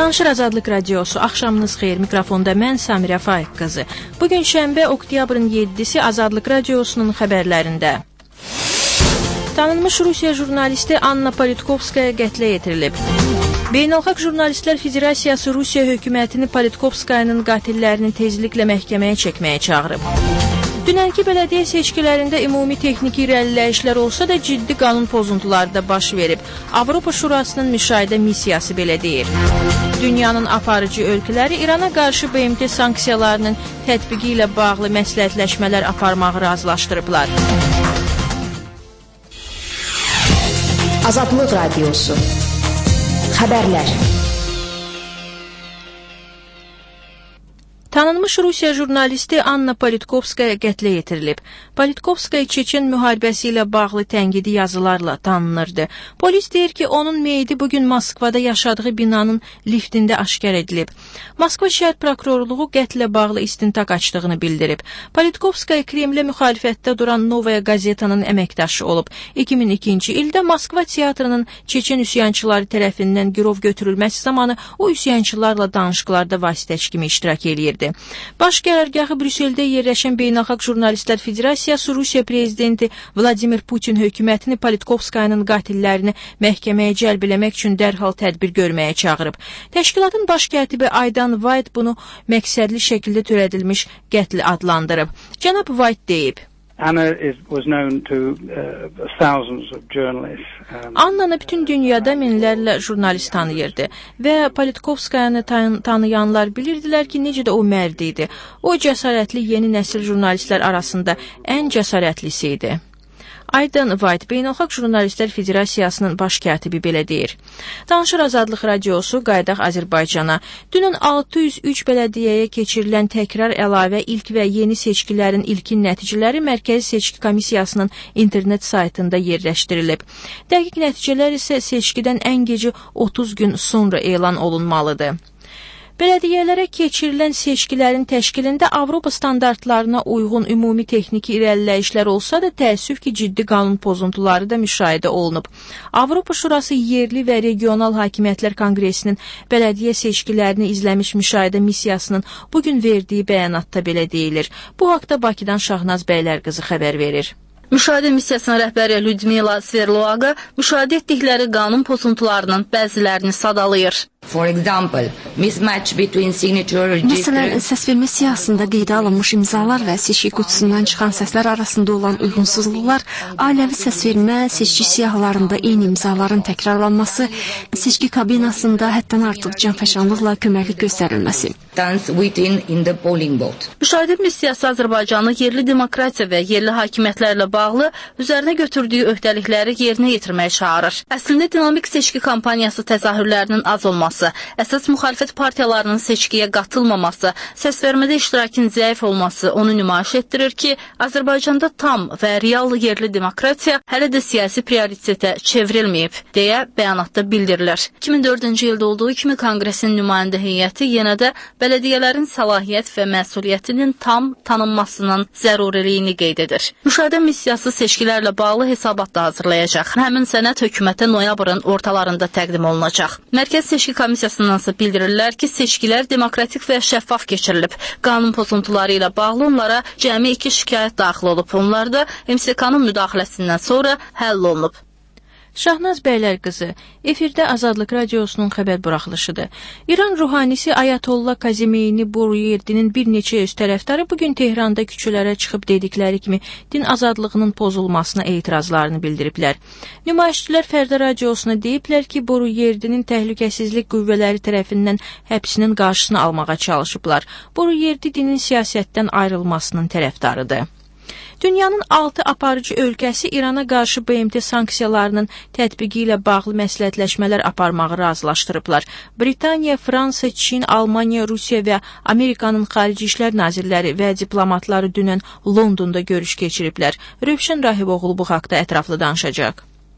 Danışır Azadlıq Radiosu, axşamınız xeyir, mikrofonda mən Samirə Faiq qızı. Bugün şənbə, oktyabrın 7-si Azadlıq Radiosunun xəbərlərində. Tanınmış Rusiya jurnalisti Anna Politkovskaya qətlə yetirilib. Beynəlxalq Jurnalistlər Federasiyası Rusiya hökumətini Politkovskayanın qatillərini tezliklə məhkəməyə çəkməyə çağırıb. Dünənki bələdiyyə seçkilərində ümumi texniki irəliləyişlər olsa da ciddi qanun pozuntuları da baş verib. Avropa Şurasının müşahidə missiyası belə deyir. Dünyanın aparıcı ölkələri İrana qarşı BMT sanksiyalarının tətbiqi ilə bağlı məsləhətləşmələr aparmağı razılaşdırıblar. Azadlıq Radiosu Xəbərlər. Tanınmış Rusiya jurnalisti Anna Politkovskaya qətlə yetirilib. Politkovskaya Çeçen müharibəsi ilə bağlı tənqidi yazılarla tanınırdı. Polis deyir ki, onun meyidi bugün Moskvada yaşadığı binanın liftində aşkar edilib. Moskva şəhər prokurorluğu qətlə bağlı istintaq açdığını bildirib. Politkovskaya Kremlə müxalifətdə duran Novaya Gazetanın əməkdaşı olub. 2002-ci ildə Moskva teatrının Çeçen üsyançıları tərəfindən girov götürülməsi zamanı o üsyançılarla danışıqlarda vasitəçi kimi iştirak edir. Baş qərargahı Brüsseldə yerləşən Beynəlxalq Jurnalistlər Federasiyası Rusiya prezidenti Vladimir Putin hökumətini Politkovskayanın qatillərini məhkəməyə cəlb eləmək üçün dərhal tədbir görməyə çağırıb. Təşkilatın baş katibi Aydan White bunu məqsədli şəkildə törədilmiş qətl adlandırıb. Cənab White deyib: Anna'nı bütün dünyada minlərlə jurnalist tanıyırdı və Politkovskayanı tanıyanlar bilirdilər ki, necə də o mərd idi. O cəsarətli yeni nəsil jurnalistlər arasında ən cəsarətlisi idi. Aydan White, Beynəlxalq Jurnalistlər Federasiyasının baş katibi belə deyir. Danışır Azadlıq Radiosu, qayıdaq Azərbaycana. Dünən 603 bələdiyyəyə keçirilən təkrar əlavə ilk və yeni seçkilərin ilkin nəticələri Mərkəzi Seçki Komissiyasının internet saytında yerləşdirilib. Dəqiq nəticələr isə seçkidən ən gecə 30 gün sonra elan olunmalıdır. Bələdiyyələrə keçirilən seçkilərin təşkilində Avropa standartlarına uyğun ümumi texniki irəliləyişlər olsa da təəssüf ki, ciddi qanun pozuntuları da müşahidə olunub. Avropa Şurası Yerli və Regional Hakimiyyətlər Konqresinin bələdiyyə seçkilərini izləmiş müşahidə missiyasının bugün verdiyi bəyanatda belə deyilir. Bu haqda Bakıdan Şahnaz Bəylərqızı xəbər verir. Müşahidə missiyasının rəhbəri Lyudmila Sverloaga müşahidə etdikləri qanun pozuntularının bəzilərini sadalayır. Məsələn, səsvermə siyahısında qeydə alınmış imzalar və seçki qutusundan çıxan səslər arasında olan uyğunsuzluqlar, ailəvi səsvermə, seçki siyahılarında eyni imzaların təkrarlanması, seçki kabinasında həddən artıq canfəşanlıqla köməklik göstərilməsi. Müşahidə missiyası Azərbaycanı yerli demokratiya və yerli hakimiyyətlərlə bağlı üzərinə götürdüyü öhdəlikləri yerinə yetirməyə çağırır. Əslində dinamik seçki kampaniyası təzahürlərinin az olması, əsas müxalifət partiyalarının seçkiyə qatılmaması, səsvermədə iştirakın zəif olması onu nümayiş etdirir ki, Azərbaycanda tam və real yerli demokratiya hələ də siyasi prioritetə çevrilməyib, deyə bəyanatda bildirilir. 2004-cü ildə olduğu kimi Konqresin nümayəndə heyəti yenə də bələdiyyələrin səlahiyyət və məsuliyyətinin tam tanınmasının zəruriliyini qeyd edir. Müşahidə missiyası seçkilərlə bağlı hesabat da hazırlayacaq. Həmin sənəd hökumətə noyabrın ortalarında təqdim olunacaq. Mərkəz Seçki Komissiyasındansa bildirirlər ki, seçkilər demokratik və şəffaf keçirilib. Qanun pozuntuları ilə bağlı onlara cəmi 2 şikayət daxil olub. Onlar da MSK-nın müdaxiləsindən sonra həll olunub. Şahnaz Bəylərqızı, efirdə Azadlıq Radiosunun xəbər buraxılışıdır. İran ruhanisi Ayatollah Kazimeyni Boruyerdinin bir neçə öz tərəfdarı bugün Tehranda küçələrə çıxıb dedikləri kimi din azadlığının pozulmasına etirazlarını bildiriblər. Nümayişçilər Fərdə Radiosuna deyiblər ki, Boruyerdinin təhlükəsizlik qüvvələri tərəfindən həbsinin qarşısını almağa çalışıblar. Boruyerdi dinin siyasətdən ayrılmasının tərəfdarıdır. Dünyanın 6 aparıcı ölkəsi İrana qarşı BMT sanksiyalarının tətbiqi ilə bağlı məsləhətləşmələr aparmağı razılaşdırıblar. Britaniya, Fransa, Çin, Almaniya, Rusiya və Amerikanın xarici işlər nazirləri və diplomatları dünən Londonda görüş keçiriblər. Rövşən Rahiboğlu bu haqda ətraflı danışacaq.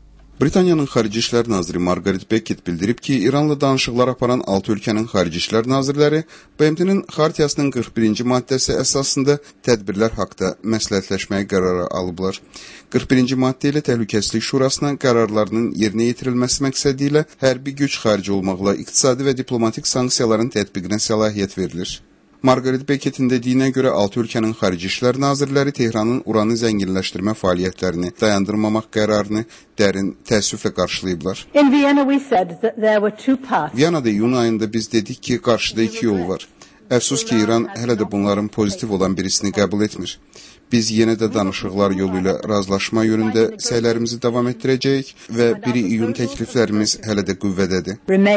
Britaniyanın Xarici İşlər naziri Margaret Beckett bildirib ki, İranla danışıqlar aparan 6 ölkənin Xarici İşlər nazirləri BMT-nin xartiyasının 41-ci maddəsi əsasında tədbirlər haqda məsləhətləşməyə qərarı alıblar. 41-ci maddə ilə Təhlükəsizlik Şurasına qərarlarının yerinə yetirilməsi məqsədi ilə hərbi güc xarici olmaqla iqtisadi və diplomatik sanksiyaların tətbiqinə səlahiyyət verilir. Margaret Beckett'in dediyinə görə 6 ölkənin Xarici İşlər nazirləri Tehranın uranı zənginləşdirmə fəaliyyətlərini dayandırmamaq qərarını dərin təəssüflə qarşılayıblar. Viyanada iyun ayında biz dedik ki, qarşıda 2 yol var. Əfsus ki, İran hələ də bunların pozitiv olan birisini qəbul etmir. Biz yenə də danışıqlar yolu ilə razılaşma yönündə səylərimizi davam etdirəcəyik və 1 iyun təkliflərimiz hələ də qüvvədədir.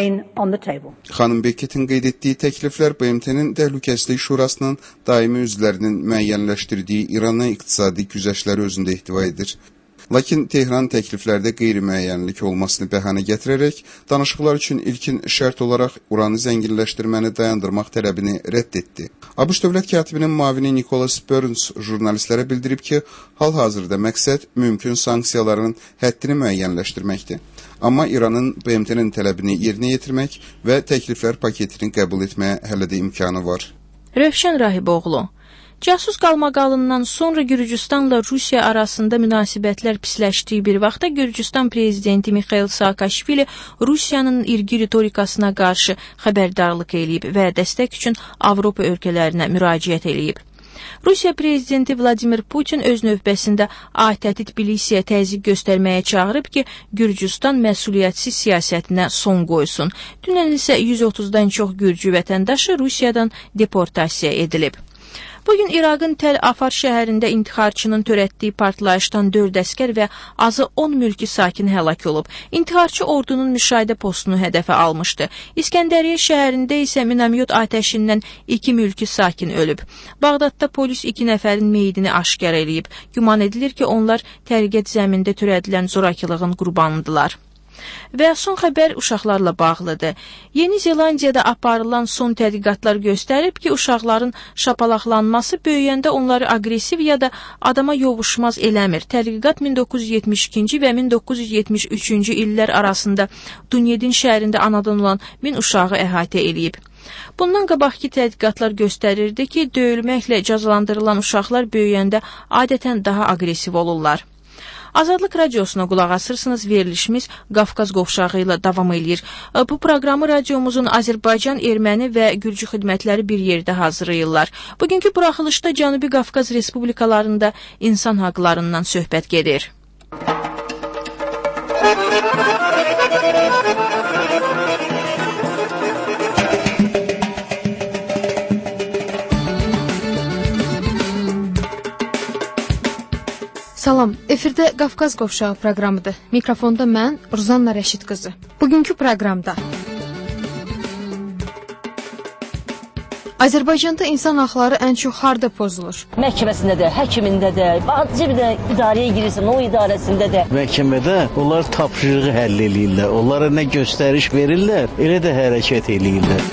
Xanım Beckett'in qeyd etdiyi təkliflər BMT-nin Təhlükəsizlik Şurasının daimi üzvlərinin müəyyənləşdirdiyi İrana iqtisadi güzəştləri özündə ihtiva edir. Lakin Tehran təkliflərdə qeyri-müəyyənlik olmasını bəhanə gətirərək, danışıqlar üçün ilkin şərt olaraq uranı zənginləşdirməni dayandırmaq tələbini rədd etdi. ABŞ dövlət katibinin müavini Nicholas Burns jurnalistlərə bildirib ki, hal-hazırda məqsəd mümkün sanksiyaların həddini müəyyənləşdirməkdir. Amma İranın BMT-nin tələbini yerinə yetirmək və təkliflər paketini qəbul etməyə hələ də imkanı var. Rövşən Rahiboğlu. Casus qalmaqalından sonra Gürcüstanla Rusiya arasında münasibətlər pisləşdiyi bir vaxtda Gürcüstan prezidenti Mikhail Saakashvili Rusiyanın irqi ritorikasına qarşı xəbərdarlıq eləyib və dəstək üçün Avropa ölkələrinə müraciət eləyib. Rusiya prezidenti Vladimir Putin öz növbəsində ATƏT Tbilisiyə təzyiq göstərməyə çağırıb ki, Gürcüstan məsuliyyətsiz siyasətinə son qoysun. Dünən isə 130-dan çox Gürcü vətəndaşı Rusiyadan deportasiya edilib. Bugün İraqın Tel Afar şəhərində intixarçının törətdiyi partlayışdan 4 əskər və azı 10 mülki sakin həlak olub. İntixarçı ordunun müşahidə postunu hədəfə almışdı. İskəndəriyyə şəhərində isə minamyot atəşindən 2 mülki sakin ölüb. Bağdadda polis 2 nəfərin meyidini aşkar eləyib. Güman edilir ki, onlar təriqət zəmində törədilən zorakılığın qurbanıdırlar. Və son xəbər uşaqlarla bağlıdır. Yeni Zelandiyada aparılan son tədqiqatlar göstərib ki, uşaqların şapalaqlanması böyüyəndə onları aqressiv ya da adama yovuşmaz eləmir. Tədqiqat 1972-ci və 1973-cü illər arasında Dunyedin şəhərində anadan olan 1000 uşağı əhatə eləyib. Bundan qabaqki tədqiqatlar göstərirdi ki, döyülməklə cəzalandırılan uşaqlar böyüyəndə adətən daha aqressiv olurlar. Azadlıq Radiosuna qulaq asırsınız, verilişimiz Qafqaz qovşağı ilə davam edir. Bu proqramı radiomuzun Azərbaycan, Erməni və Gürcü xidmətləri bir yerdə hazırlayırlar. Bugünkü buraxılışda Cənubi Qafqaz respublikalarında insan haqlarından söhbət gedir. Salam, efirdə Qafqaz qovşağı proqramıdır. Mikrofonda mən, Ruzanna Rəşid qızı. Bugünkü proqramda Azərbaycanda insan haqları ən çox harda pozulur? Məhkəməsində də, həkimində də, bir də idarəyə girirsən, o idarəsində də. Məhkəmədə onlar tapşırığı həll eləyirlər, onlara nə göstəriş verirlər, elə də hərəkət eləyirlər.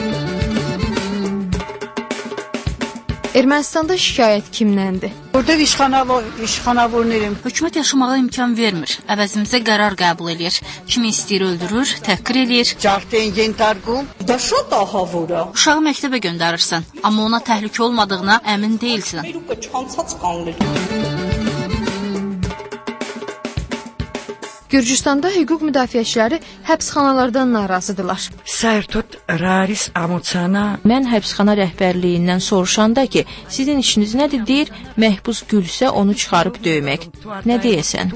Ermənistanda şikayət kimdəndir? Orada işxana vurnurum. Hökumət yaşamağa imkan vermir. Əvəzimizə qərar qəbul edir. Kimi istəyir öldürür, təhqir edir. Uşağı məktəbə göndərirsən, amma ona təhlükə olmadığına əmin deyilsən. Gürcüstanda hüquq müdafiəçiləri həbsxanalardan narazıdırlar. Mən həbsxana rəhbərliyindən soruşanda ki, sizin işiniz nədir deyir, məhbus gülsə onu çıxarıb döymək. Nə deyəsən?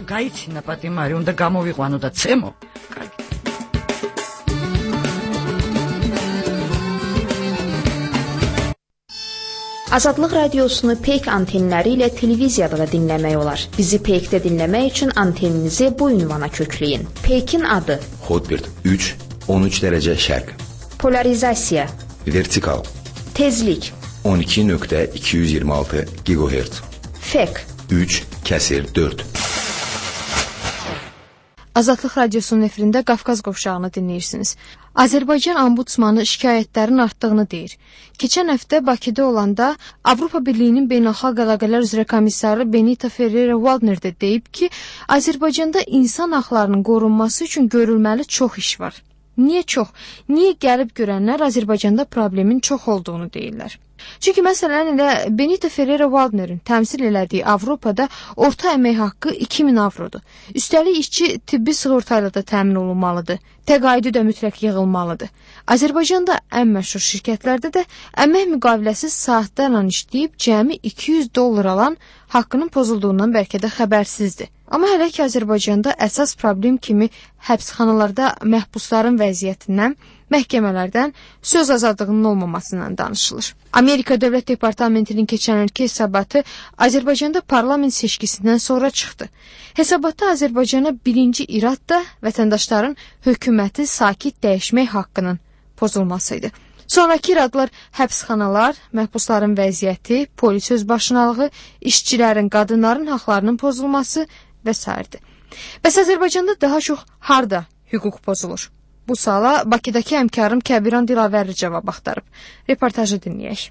Azadlıq Radiosunu Peyk antenləri ilə televiziyada da dinləmək olar. Bizi Peykdə dinləmək üçün anteninizi bu ünvana kökləyin. Peykin adı: Hotbird 3, 13 dərəcə şərq. Polarizasiya: Vertikal. Tezlik: 12.226 GHz. Fek: 3/4. Azadlıq Radiosunun efirində Qafqaz qovşağını dinləyirsiniz. Azərbaycan ombudsmanı şikayətlərin artdığını deyir. Keçən həftə Bakıda olanda Avropa Birliyinin beynəlxalq əlaqələr üzrə komissarı Benita Ferrero-Waldner də deyib ki, Azərbaycanda insan haqlarının qorunması üçün görülməli çox iş var. Niyə çox? Niyə gəlib görənlər Azərbaycanda problemin çox olduğunu deyirlər? Çünki məsələn elə Benita Ferrero-Waldnerin təmsil elədiyi Avropada orta əmək haqqı 2000 avrodur. Üstəlik işçi tibbi sığortayla da təmin olunmalıdır. Təqaüdü də mütləq yığılmalıdır. Azərbaycanda ən məşhur şirkətlərdə də əmək müqaviləsi saatlarla işləyib cəmi $200 alan haqqının pozulduğundan bəlkə də xəbərsizdir. Amma hələ ki Azərbaycanda əsas problem kimi həbsxanalarda məhbusların vəziyyətindən, məhkəmələrdən söz azadlığının olmamasından danışılır. Amerika Dövlət Departamentinin keçən ilki hesabatı Azərbaycanda parlament seçkisindən sonra çıxdı. Hesabatda Azərbaycana birinci irad da vətəndaşların hökuməti sakit dəyişmək haqqının pozulmasıydı. Sonraki iradlar həbsxanalar, məhbusların vəziyyəti, polis özbaşınalığı, işçilərin, qadınların haqlarının pozulması və s. Bəs Azərbaycanda daha çox harda hüquq pozulur? Bu suala Bakıdakı həmkarım Kəbiran Dilavərli cavab axtarıb. Reportajı dinləyək.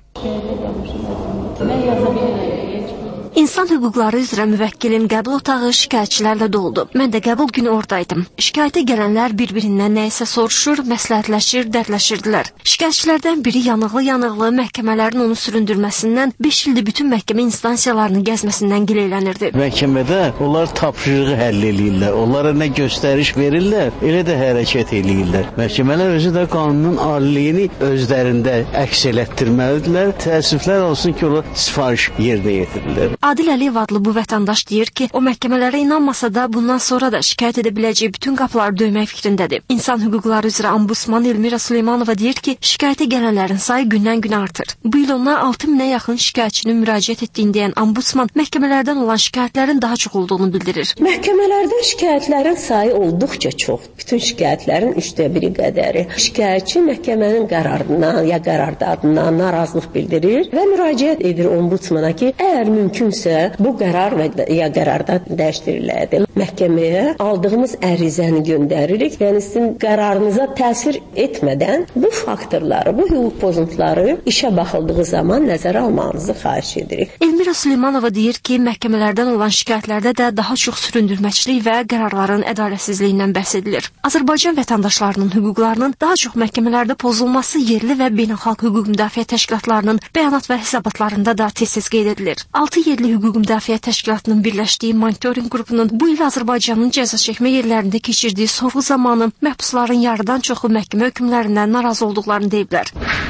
İnsan hüquqları üzrə müvəkkilim qəbul otağı şikayətçilərlə doldu. Mən də qəbul günü oradaydım. Şikayətə gələnlər bir-birindən nəyisə soruşur, məsləhətləşir, dərdləşirdilər. Şikayətçilərdən biri yanıqlı məhkəmələrin onu süründürməsindən, 5 ildir bütün məhkəmə instansiyalarını gəzməsindən gileylənirdi. Məhkəmədə onlar tapşırığı həll eləyirlər. Onlara nə göstəriş verirlər, elə də hərəkət eləyirlər. Məhkəmələr özü də qanunun aliliyini özlərində əks elətdirməlidirlər. Təəssüflər olsun ki, onlar sifariş yerinə yetirirlər. Adil Əliyev adlı bu vətəndaş deyir ki, o məhkəmələrə inanmasa da bundan sonra da şikayət edə biləcəyi bütün qapıları döymək fikrindədir. İnsan hüquqları üzrə ombudsman Elmira Süleymanova deyir ki, şikayətə gələnlərin sayı gündən-günə artır. Bu il ona 6000-ə yaxın şikayətçinin müraciət etdiyini deyən ombudsman məhkəmələrdən olan şikayətlərin daha çox olduğunu bildirir. Məhkəmələrdən şikayətlərin sayı olduqca çox. Bütün şikayətlərin 1/3 qədəri. Şikayətçi məhkəmənin qərarından ya qərardarından narazılıq bildirir və müraciət edir ombudsmana ki, əgər mümkünsə bu qərar və ya qərarda dəyişdirilməlidir. Məhkəməyə aldığımız ərizəni göndəririk. Yəni sizin qərarınıza təsir etmədən bu faktorları, bu hüquq pozuntuları işə baxıldığı zaman nəzərə almanızı xahiş edirik. Elmira Süleymanova deyir ki, məhkəmələrdən olan şikayətlərdə də daha çox süründürməçilik və qərarların ədalətsizliyindən bəhs edilir. Azərbaycan vətəndaşlarının hüquqlarının daha çox məhkəmələrdə pozulması yerli və beynəlxalq hüquq müdafiə təşkilatlarının bəyanat və hesabatlarında da tez-tez qeyd edilir. 6 yerli hüquq müdafiə təşkilatının birləşdiyi monitoring qrupunun bu il Azərbaycanın cəza çəkmə yerlərində keçirdiyi sorğu zamanı məhbusların yarıdan çoxu məhkəmə hökmlərindən narazı olduqlarını deyiblər.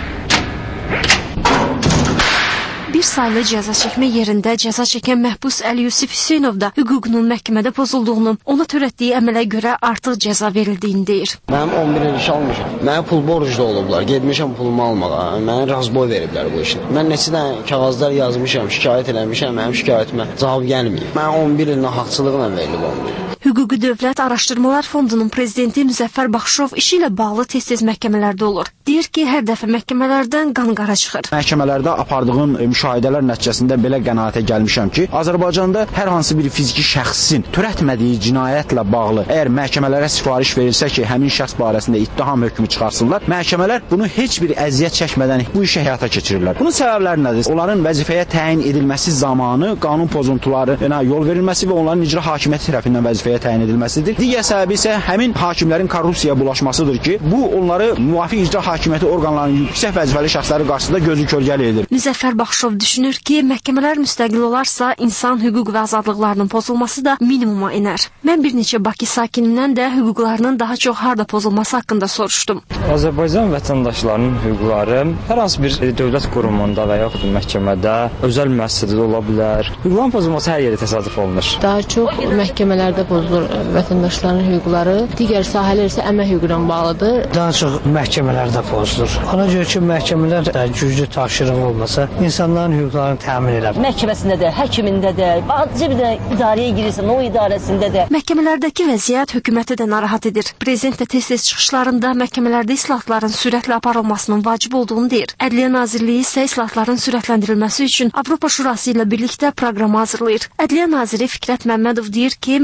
Bir saylı cəza çəkmə yerində cəza çəkən məhbus Əli Yusif Hüseynov da hüququnun məhkəmədə pozulduğunu, ona törətdiyi əmələ görə artıq cəza verildiyini deyir. Mənim 11 il iş almışam. Mənə pul borclu olublar. Getmişəm pulumu almağa. Mənə razboy veriblər bu işin. Mən neçə dənə kağızlar yazmışam, şikayət eləmişəm, mənim şikayətimə cavab gəlməyib. Mən 11 il nahaqçılıqla verilib 11 il. Hüquqi Dövlət Araşdırmalar Fondunun prezidenti Müzəffər Baxışov işi ilə bağlı tez-tez məhkəmələrdə olur. Deyir ki, hər dəfə məhkəmələrdən qan-qara çıxır. Məhkəmələrdə apardığım müşahidələr nəticəsində belə qənaətə gəlmişəm ki, Azərbaycanda hər hansı bir fiziki şəxsin törətmədiyi cinayətlə bağlı əgər məhkəmələrə sifariş verilsə ki, həmin şəxs barəsində ittiham hökmü çıxarsınlar, məhkəmələr bunu heç bir əziyyət çəkmədən bu işi həyata keçirirlər. Bunun səbəbləri nədir? Onların vəzifəyə təyin edilməsi zamanı qanun pozuntularına yol verilməsi və onların icra hakimiyyəti tərəfindən vəzifəyə təyin edilməsidir. Digər səbəbi isə həmin hakimlərin korrupsiyaya bulaşmasıdır ki, bu onları müvafiq icra hakimiyyəti orqanlarının yüksək vəzifəli şəxsləri qarşısında gözü kölgəli edir. Müzəffər Baxışov düşünür ki, məhkəmələr müstəqil olarsa, insan hüquq və azadlıqlarının pozulması da minimuma enər. Mən bir neçə Bakı sakinindən də hüquqlarının daha çox harda pozulması haqqında soruşdum. Azərbaycan vətəndaşlarının hüquqları hər hansı bir dövlət qurumunda və yaxud məhkəmədə, özəl müəssisədə ola bilər. Hüquqların pozulması hər yerdə təsadüf olunur. Daha çox məhkəmələrdə pozulur vətəndaşların hüquqları, digər sahələr isə əmək hüququ ilə bağlıdır. Daha çox məhkəmələrdə pozulur. Ona görə ki, məhkəmələr güclü tapşırıq olmasa, insanların hüquqlarını təmin edər. Məhkəməsində də, həkimində də, bazı bir də idarəyə girirsən, o idarəsində də. Məhkəmələrdəki vəziyyət hökuməti də narahat edir. Prezident də tez-tez çıxışlarında məhkəmələrdə islahatların sürətlə aparılmasının vacib olduğunu deyir. Ədliyyə Nazirliyi isə islahatların sürətləndirilməsi üçün Avropa Şurası ilə birlikdə proqram hazırlayır. Ədliyyə Naziri Fikrət Məmmədov deyir ki, məhkəmələrdə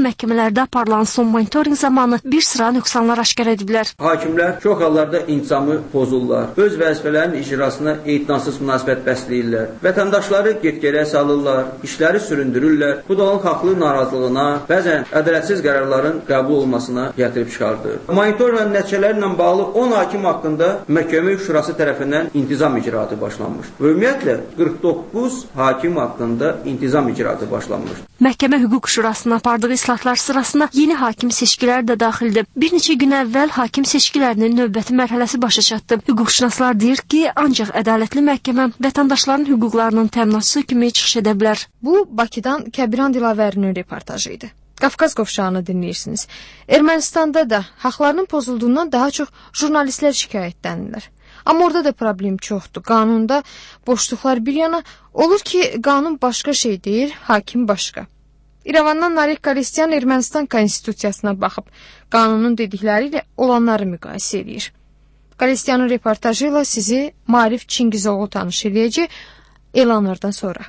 şəhərdə aparılan son monitorinq zamanı bir sıra nöqsanlar aşkar ediblər. Hakimlər çox hallarda intizamı pozurlar. Öz vəzifələrinin icrasına etinasız münasibət bəsləyirlər. Vətəndaşları get-gedə salırlar, işləri süründürürlər. Bu da onun haqlı narazılığına, bəzən ədalətsiz qərarların qəbul olmasına gətirib çıxardır. Monitorinqin nəticələri ilə bağlı 10 hakim haqqında məhkəmə şurası tərəfindən intizam icraatı başlanmış. Ümumiyyətlə 49 hakim haqqında intizam icraatı başlanmış. Məhkəmə Hüquq Şurasının apardığı islahatlar sırasına yeni hakim seçkiləri də daxildir. Bir neçə gün əvvəl hakim seçkilərinin növbəti mərhələsi başa çatdı. Hüquqşünaslar deyir ki, ancaq ədalətli məhkəmə vətəndaşların hüquqlarının təminatçısı kimi çıxış edə bilər. Bu, Bakıdan Kəbiran Dilavərinin reportajı idi. Qafqaz qovşağını dinləyirsiniz. Ermənistanda da haqlarının pozulduğundan daha çox jurnalistlər şikayətlənirlər. Amma orada da problem çoxdur. Qanunda boşluqlar bir yana, olur ki, qanun başqa şey deyir, hakim başqa. İrəvandan Narek Kalestyan Ermənistan konstitusiyasına baxıb, qanunun dedikləri ilə olanları müqayisə edir. Kalestyanın reportajı ilə sizi Marif Çingizoğlu tanış edəcək elanlardan sonra.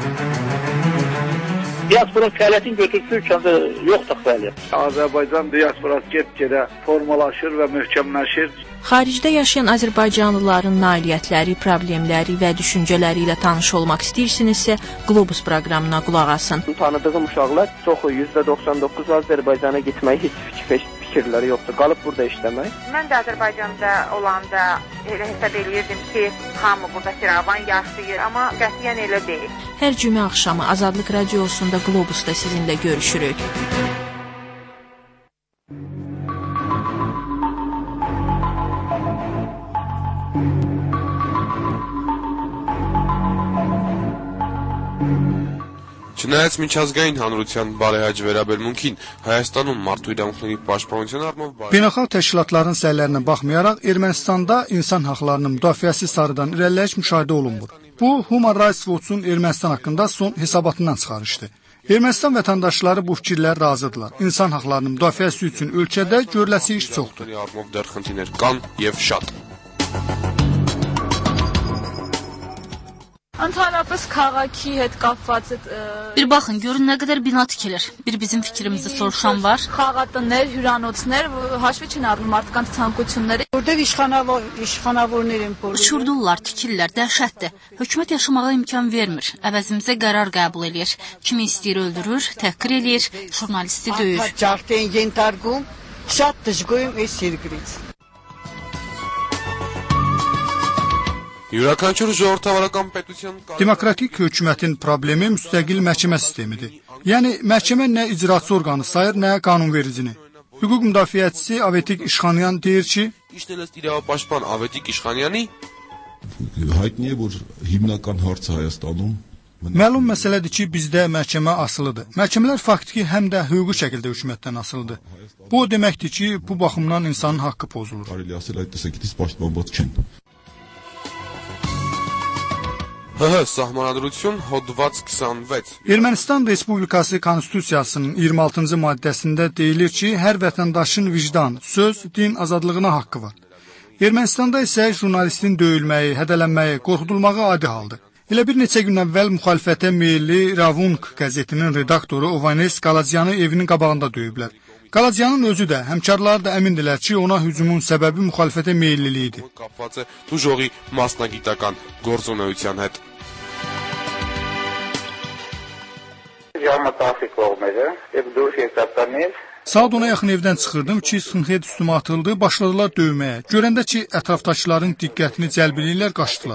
Diaspora fəaliyyətin götürsün ölkəndə yoxdur fəaliyyət. Azərbaycan diasporası get-gedə formalaşır və möhkəmləşir. Xaricdə yaşayan Azərbaycanlıların nailiyyətləri, problemləri və düşüncələri ilə tanış olmaq istəyirsinizsə, Globus proqramına qulaq asın. Tanıdığım uşaqlar çoxu %99 Azərbaycana getməyi heç fikirləri yoxdur. Qalıb burada işləmək. Mən də Azərbaycanda olanda elə hesab eləyirdim ki, hamı burada firavan yaşayır, amma qətiyyən elə deyil. Hər cümə axşamı Azadlıq Radiosunda Globusda sizinlə görüşürük. Չնայած միջազգային հանրության բարեհաճ վերաբերմունքին Հայաստանում մարդու իրավունքների պաշտպանության առումով Beynəlxalq təşkilatların səylərinə baxmayaraq Ermənistanda insan haqlarının müdafiəsi sarıdan irəliləyiş müşahidə olunmur. Bu Human Rights Watch-un Ermənistan haqqında son hesabatından çıxarışdı. Ermənistan vətəndaşları bu fikirlər razıdırlar. İnsan haqlarının müdafiəsi üçün ölkədə görüləsi iş çoxdur. Ընդհանրապես քաղաքի հետ կապված է Bir baxın, görün nə qədər bina tikilir. Bir bizim fikrimizi soruşan var. Խաղատներ, հյուրանոցներ, հաշվի չեն առնում մարդկանց ցանկությունները։ Որտեղ իշխանավորներ են փորձում։ Uçurdurlar, tikirlər, dəhşətdir. Hökumət yaşamağa imkan vermir. Əvəzimizə qərar qəbul eləyir. Kimi istəyir öldürür, təhqir eləyir, jurnalisti döyür. Ջարդեն ենթարկում, շատ դժգոհ եմ այս երկրից։ Demokratik hökumətin problemi müstəqil məhkəmə sistemidir. Yəni, məhkəmə nə icraçı orqanı sayır, nə qanunvericini. Hüquq müdafiəçisi Avetik İşxanyan deyir ki, Հայտնի է, որ հիմնական հարցը Հայաստանում Məlum məsələdir ki, bizdə məhkəmə asılıdır. Məhkəmələr faktiki həm də hüquqi şəkildə hökumətdən asılıdır. Bu o deməkdir ki, bu baxımdan insanın haqqı pozulur. Sahmanadırություն Hodvac 26 Ermənistan Respublikası Konstitusiyasının 26-cı maddəsində deyilir ki, hər vətəndaşın vicdan, söz, din azadlığına haqqı var. Ermənistanda isə jurnalistin döyülməyi, hədələnməyi, qorxudulmağı adi haldır. Elə bir neçə gün əvvəl müxalifətə meyilli Ravunk qəzetinin redaktoru Ovanes Qalacyanı evinin qabağında döyüblər. Qalacyanın özü də, həmkarları da əmindilər ki, ona hücumun səbəbi müxalifətə meyilliliyidir. Tuժողի մասնագիտական գործունեության հետ Saat 10-a yaxın evdən çıxırdım ki, sınxet üstümə atıldı, başladılar döyməyə. Görəndə ki, ətrafdakıların diqqətini cəlb edirlər, qaçdılar.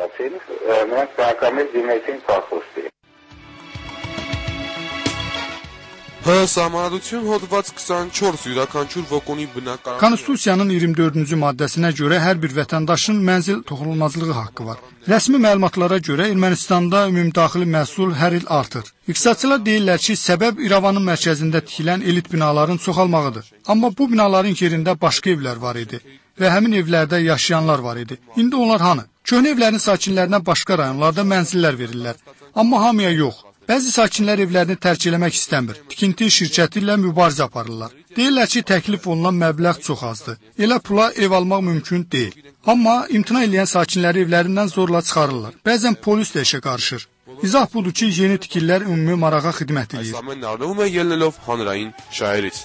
Sahmanadություն Hodvac 24 յուրաքանչյուր ոկոնի բնական Konstitusiyanın 24-cü maddəsinə görə hər bir vətəndaşın mənzil toxunulmazlığı haqqı var. Rəsmi məlumatlara görə Ermənistanda ümumdaxili məhsul hər il artır. İqtisadçılar deyirlər ki, səbəb İrəvanın mərkəzində tikilən elit binaların çoxalmağıdır. Amma bu binaların yerində başqa evlər var idi və həmin evlərdə yaşayanlar var idi. İndi onlar hanı? Köhnə evlərin sakinlərinə başqa rayonlarda mənzillər verirlər. Amma hamıya yox. Bəzi sakinlər evlərini tərk eləmək istəmir. Tikinti şirkəti ilə mübarizə aparırlar. Deyirlər ki, təklif olunan məbləğ çox azdır. Elə pula ev almaq mümkün deyil. Amma imtina edən sakinləri evlərindən zorla çıxarırlar. Bəzən polis də işə qarışır. İzah budur ki, yeni tikillər ümumi marağa xidmət edir. Այս առնվում է ելնելով հանրային շահերից։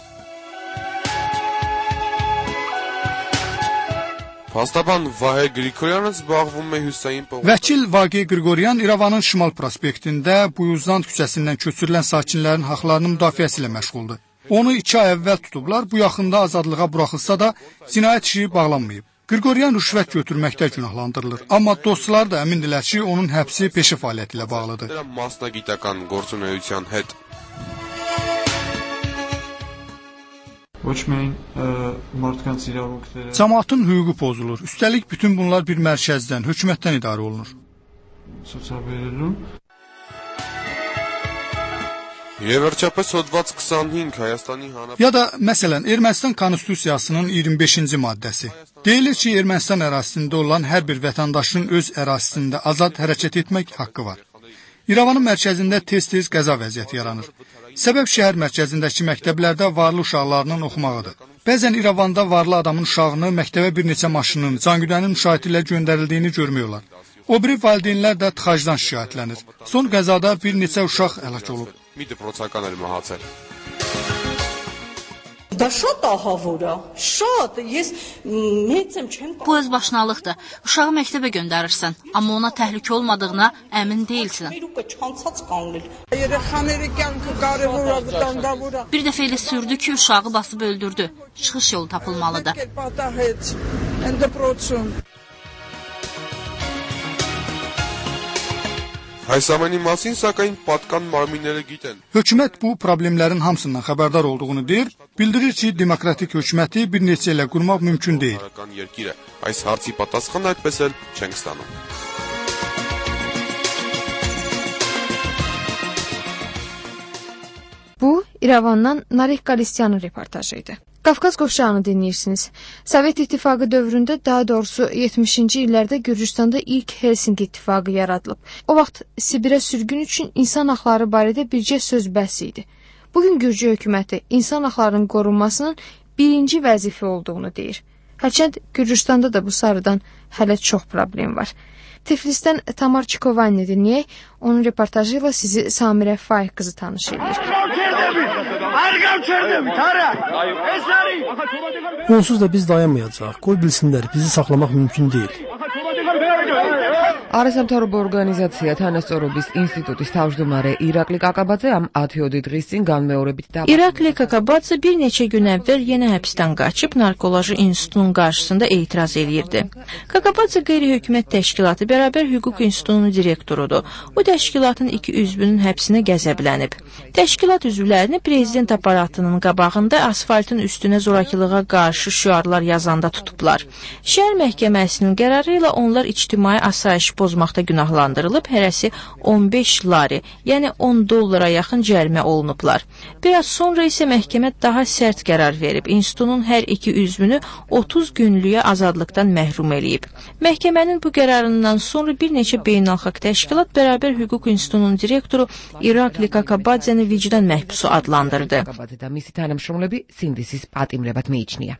Փաստաբան Վահե Գրիգորյանը զբաղվում է հյուսային Vəkil Vaqe Qriqoryan İrəvanın Şimal prospektində Buyuzland küçəsindən köçürülən sakinlərin haqlarının müdafiəsi ilə məşğuldur. Onu 2 ay əvvəl tutublar, bu yaxında azadlığa buraxılsa da cinayət işi bağlanmayıb. Qriqoryan rüşvət götürməkdə günahlandırılır, amma dostları da əmindirlər ki, onun həbsi peşə fəaliyyəti ilə bağlıdır. Մասնագիտական գործունեության հետ Ոչ միայն մարդկանց իրավունքները Cəmaatın hüququ pozulur. Üstəlik bütün bunlar bir mərkəzdən, hökumətdən idarə olunur. ցուցաբերելու Եվ վերջապես հոդված 25 Հայաստանի Հանրապետության Ya da məsələn Ermənistan konstitusiyasının 25-ci maddəsi. Deyilir ki, Ermənistan ərazisində olan hər bir vətəndaşın öz ərazisində azad hərəkət etmək haqqı var. İrəvanın mərkəzində tez-tez qəza vəziyyəti yaranır. Səbəb şəhər mərkəzindəki məktəblərdə varlı uşaqlarının oxumağıdır. Bəzən İrəvanda varlı adamın uşağını məktəbə bir neçə maşının, cangüdənin müşahidə ilə göndərildiyini görmək olar. O biri valideynlər də tıxacdan şikayətlənir. Son qəzada bir neçə uşaq həlak olub. մի դպրոցական էր մահացել։ Դա շատ ահավոր է, շատ։ Ես մեծ եմ չեմ։ Bu özbaşınalıqdır. Uşağı məktəbə göndərirsən, amma ona təhlükə olmadığına əmin deyilsən. Bir dəfə elə sürdü ki, uşağı basıb öldürdü. Çıxış yolu tapılmalıdır. Այս ամենի մասին սակայն պատկան մարմինները գիտեն։ Hökumət bu problemlərin hamısından xəbərdar olduğunu deyir, bildirir ki, demokratik hökuməti bir neçə ilə qurmaq mümkün deyil. Երկիրը այս հարցի պատասխանը այդպես էլ չենք ստանում։ Bu, İrəvandan Narek Qalisyanın reportajıydı. Qafqaz qovşağını dinləyirsiniz. Sovet İttifaqı dövründə, daha doğrusu 70-ci illərdə Gürcüstanda ilk Helsinki İttifaqı yaradılıb. O vaxt Sibirə sürgün üçün insan haqları barədə bircə söz bəs idi. Bugün Gürcü hökuməti insan haqlarının qorunmasının birinci vəzifə olduğunu deyir. Hərçənd Gürcüstanda da bu sarıdan hələ çox problem var. Tiflisdən Tamar Çikovanni dinləyək, onun reportajı ilə sizi Samirə Faiq qızı tanış edir. Onsuz da biz dayanmayacaq. Qoy bilsinlər, bizi saxlamaq mümkün deyil. არასამთავრობო ორგანიზაცია თანასწორობის ინსტიტუტის თავმჯდომარე ირაკლი კაკაბაძე ამ 10 დღის წინ განმეორებით და İrakli Kakabadze bir neçə gün əvvəl yenə həbsdən qaçıb narkoloji institutunun qarşısında etiraz eləyirdi. Kakabadze qeyri-hökumət təşkilatı Bərabər Hüquq İnstitutunun direktorudur. O təşkilatın 2 üzvünün həbsinə qəzəblənib. Təşkilat üzvlərini prezident aparatının qabağında asfaltın üstünə zorakılığa qarşı şüarlar yazanda tutublar. Şəhər məhkəməsinin qərarı ilə onlar ictimai asayiş pozmaqda günahlandırılıb, hərəsi 15 lari, yəni 10 dollara yaxın cərimə olunublar. Biraz sonra isə məhkəmə daha sərt qərar verib, institutunun hər 2 üzvünü 30 günlüyə azadlıqdan məhrum eləyib. Məhkəmənin bu qərarından sonra bir neçə beynəlxalq təşkilat Bərabər Hüquq İnstitutunun direktoru İrakli Kakabadzəni vicdan məhbusu adlandırdı. და მისი თანამშრომლები სინდისის პატიმრებად მიიჩნია.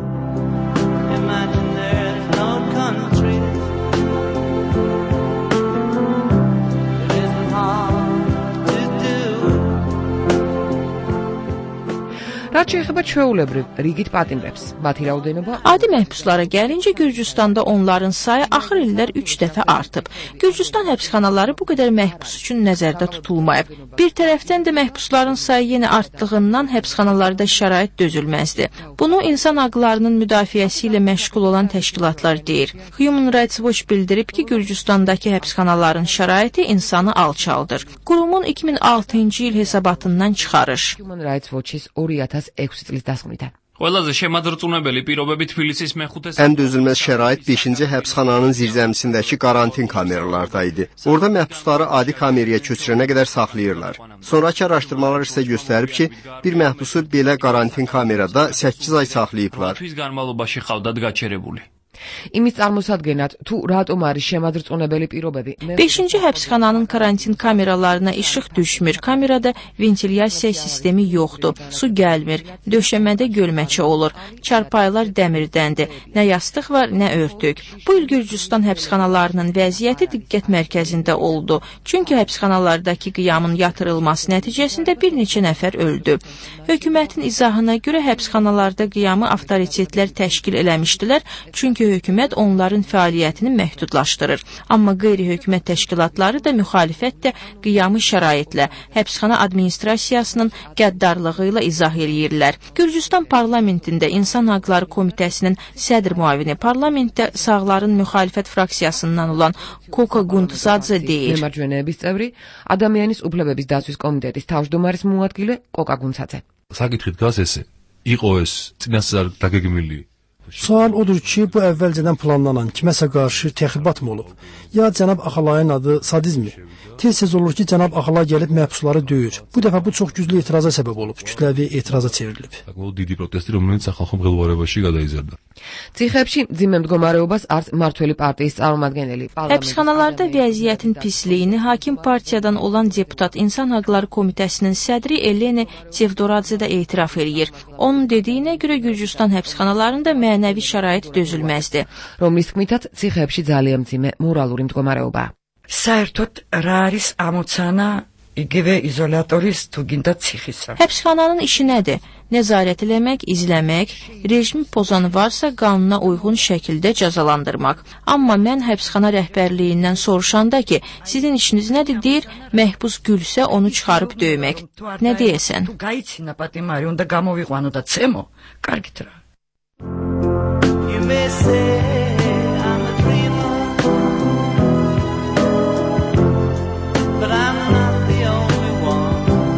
Რაც შეეხება ჩვეულებრივ რიგით პატიმრებს, მათი რაოდენობა Adi məhbuslara gəlincə Gürcüstanda onların sayı axır illər 3 dəfə artıb. Gürcüstan həbsxanaları bu qədər məhbus üçün nəzərdə tutulmayıb. Bir tərəfdən də məhbusların sayı yenə artdığından həbsxanalarda şərait dözülməzdir. Bunu insan haqlarının müdafiəsi ilə məşğul olan təşkilatlar deyir. Human Rights Watch bildirib ki, Gürcüstandakı həbsxanaların şəraiti insanı alçaldır. Qurumun 2006-cı il hesabatından çıxarış. Human Rights Watch-ის 2006 წლის დასკვნიდან. ყველაზე შემადრწუნებელი პირობები თბილისის მეხუთე Ən dözülməz şərait 5-ci həbsxananın zirzəmisindəki karantin kameralarda idi. Orada məhbusları adi kameraya köçürənə qədər saxlayırlar. Sonrakı araşdırmalar isə göstərib ki, bir məhbusu belə karantin kamerada 8 ay saxlayıblar. თვის განმავლობაში ხავდათ გაჩერებული. იმის წარმოსადგენად, თუ რატომ არის შემადრწუნებელი პირობები. 5-ci həbsxananın karantin kameralarına işıq düşmür. Kamerada ventilyasiya sistemi yoxdur. Su gəlmir. Döşəmədə gölməçə olur. Çarpaylar dəmirdəndir. Nə yastıq var, nə örtük. Bu il Gürcüstan həbsxanalarının vəziyyəti diqqət mərkəzində oldu. Çünki həbsxanalardakı qiyamın yatırılması nəticəsində bir neçə nəfər öldü. Hökumətin izahına görə həbsxanalarda qiyamı avtoritetlər təşkil eləmişdilər, çünki hökumət onların fəaliyyətini məhdudlaşdırır. Amma qeyri-hökumət təşkilatları da müxalifət də qiyamı şəraitlə, həbsxana administrasiyasının qəddarlığı ilə izah eləyirlər. Gürcüstan parlamentində İnsan Haqları Komitəsinin sədr müavini, parlamentdə sağların müxalifət fraksiyasından olan Koka Gundzadze deyir. მემარჯვენეების წევრი, ადამიანის უფლებების დაცვის კომიტეტის თავმჯდომარის მოადგილე Koka Gundzadze. საკითხი დგას ესე. იყო ეს წინასწარ დაგეგმილი Sual odur ki, bu əvvəlcədən planlanan kiməsə qarşı təxribat mı olub? Ya cənab Axalayın adı sadizmi? Tez olur ki, cənab Axalay gəlib məhbusları döyür. Bu dəfə bu çox güclü etiraza səbəb olub, kütləvi etiraza çevrilib. დიდი პროტესტი, რომელიც სახალხო მღელვარებაში გადაიზარდა. ციხებში მძიმე მდგომარეობას არც მმართველი პარტიის წარმომადგენელი. Həbsxanalarda vəziyyətin pisliyini hakim partiyadan olan deputat İnsan Haqları Komitəsinin sədri Eleni Tevdoradze də etiraf eləyir. Onun dediyinə görə Gürcüstan həbsxanalarında mənəvi şərait dözülməzdir. რომლის თქმითაც ციხებში ძალიან მძიმე მორალური მდგომარეობაა. საერთოდ რა არის ამოცანა იგივე იზოლატორის თუ გინდა ციხისა. Həbsxananın işi nədir? Nəzarət eləmək, izləmək, rejimi pozan varsa qanuna uyğun şəkildə cəzalandırmaq. Amma mən həbsxana rəhbərliyindən soruşanda ki, sizin işiniz nədir deyir, məhbus gülsə onu çıxarıb döymək. Nə deyəsən? თუ გაიცინა პატიმარი, უნდა გამოვიყვანო და ცემო. კარგით რა. You may say I'm a dreamer, but I'm not the only one.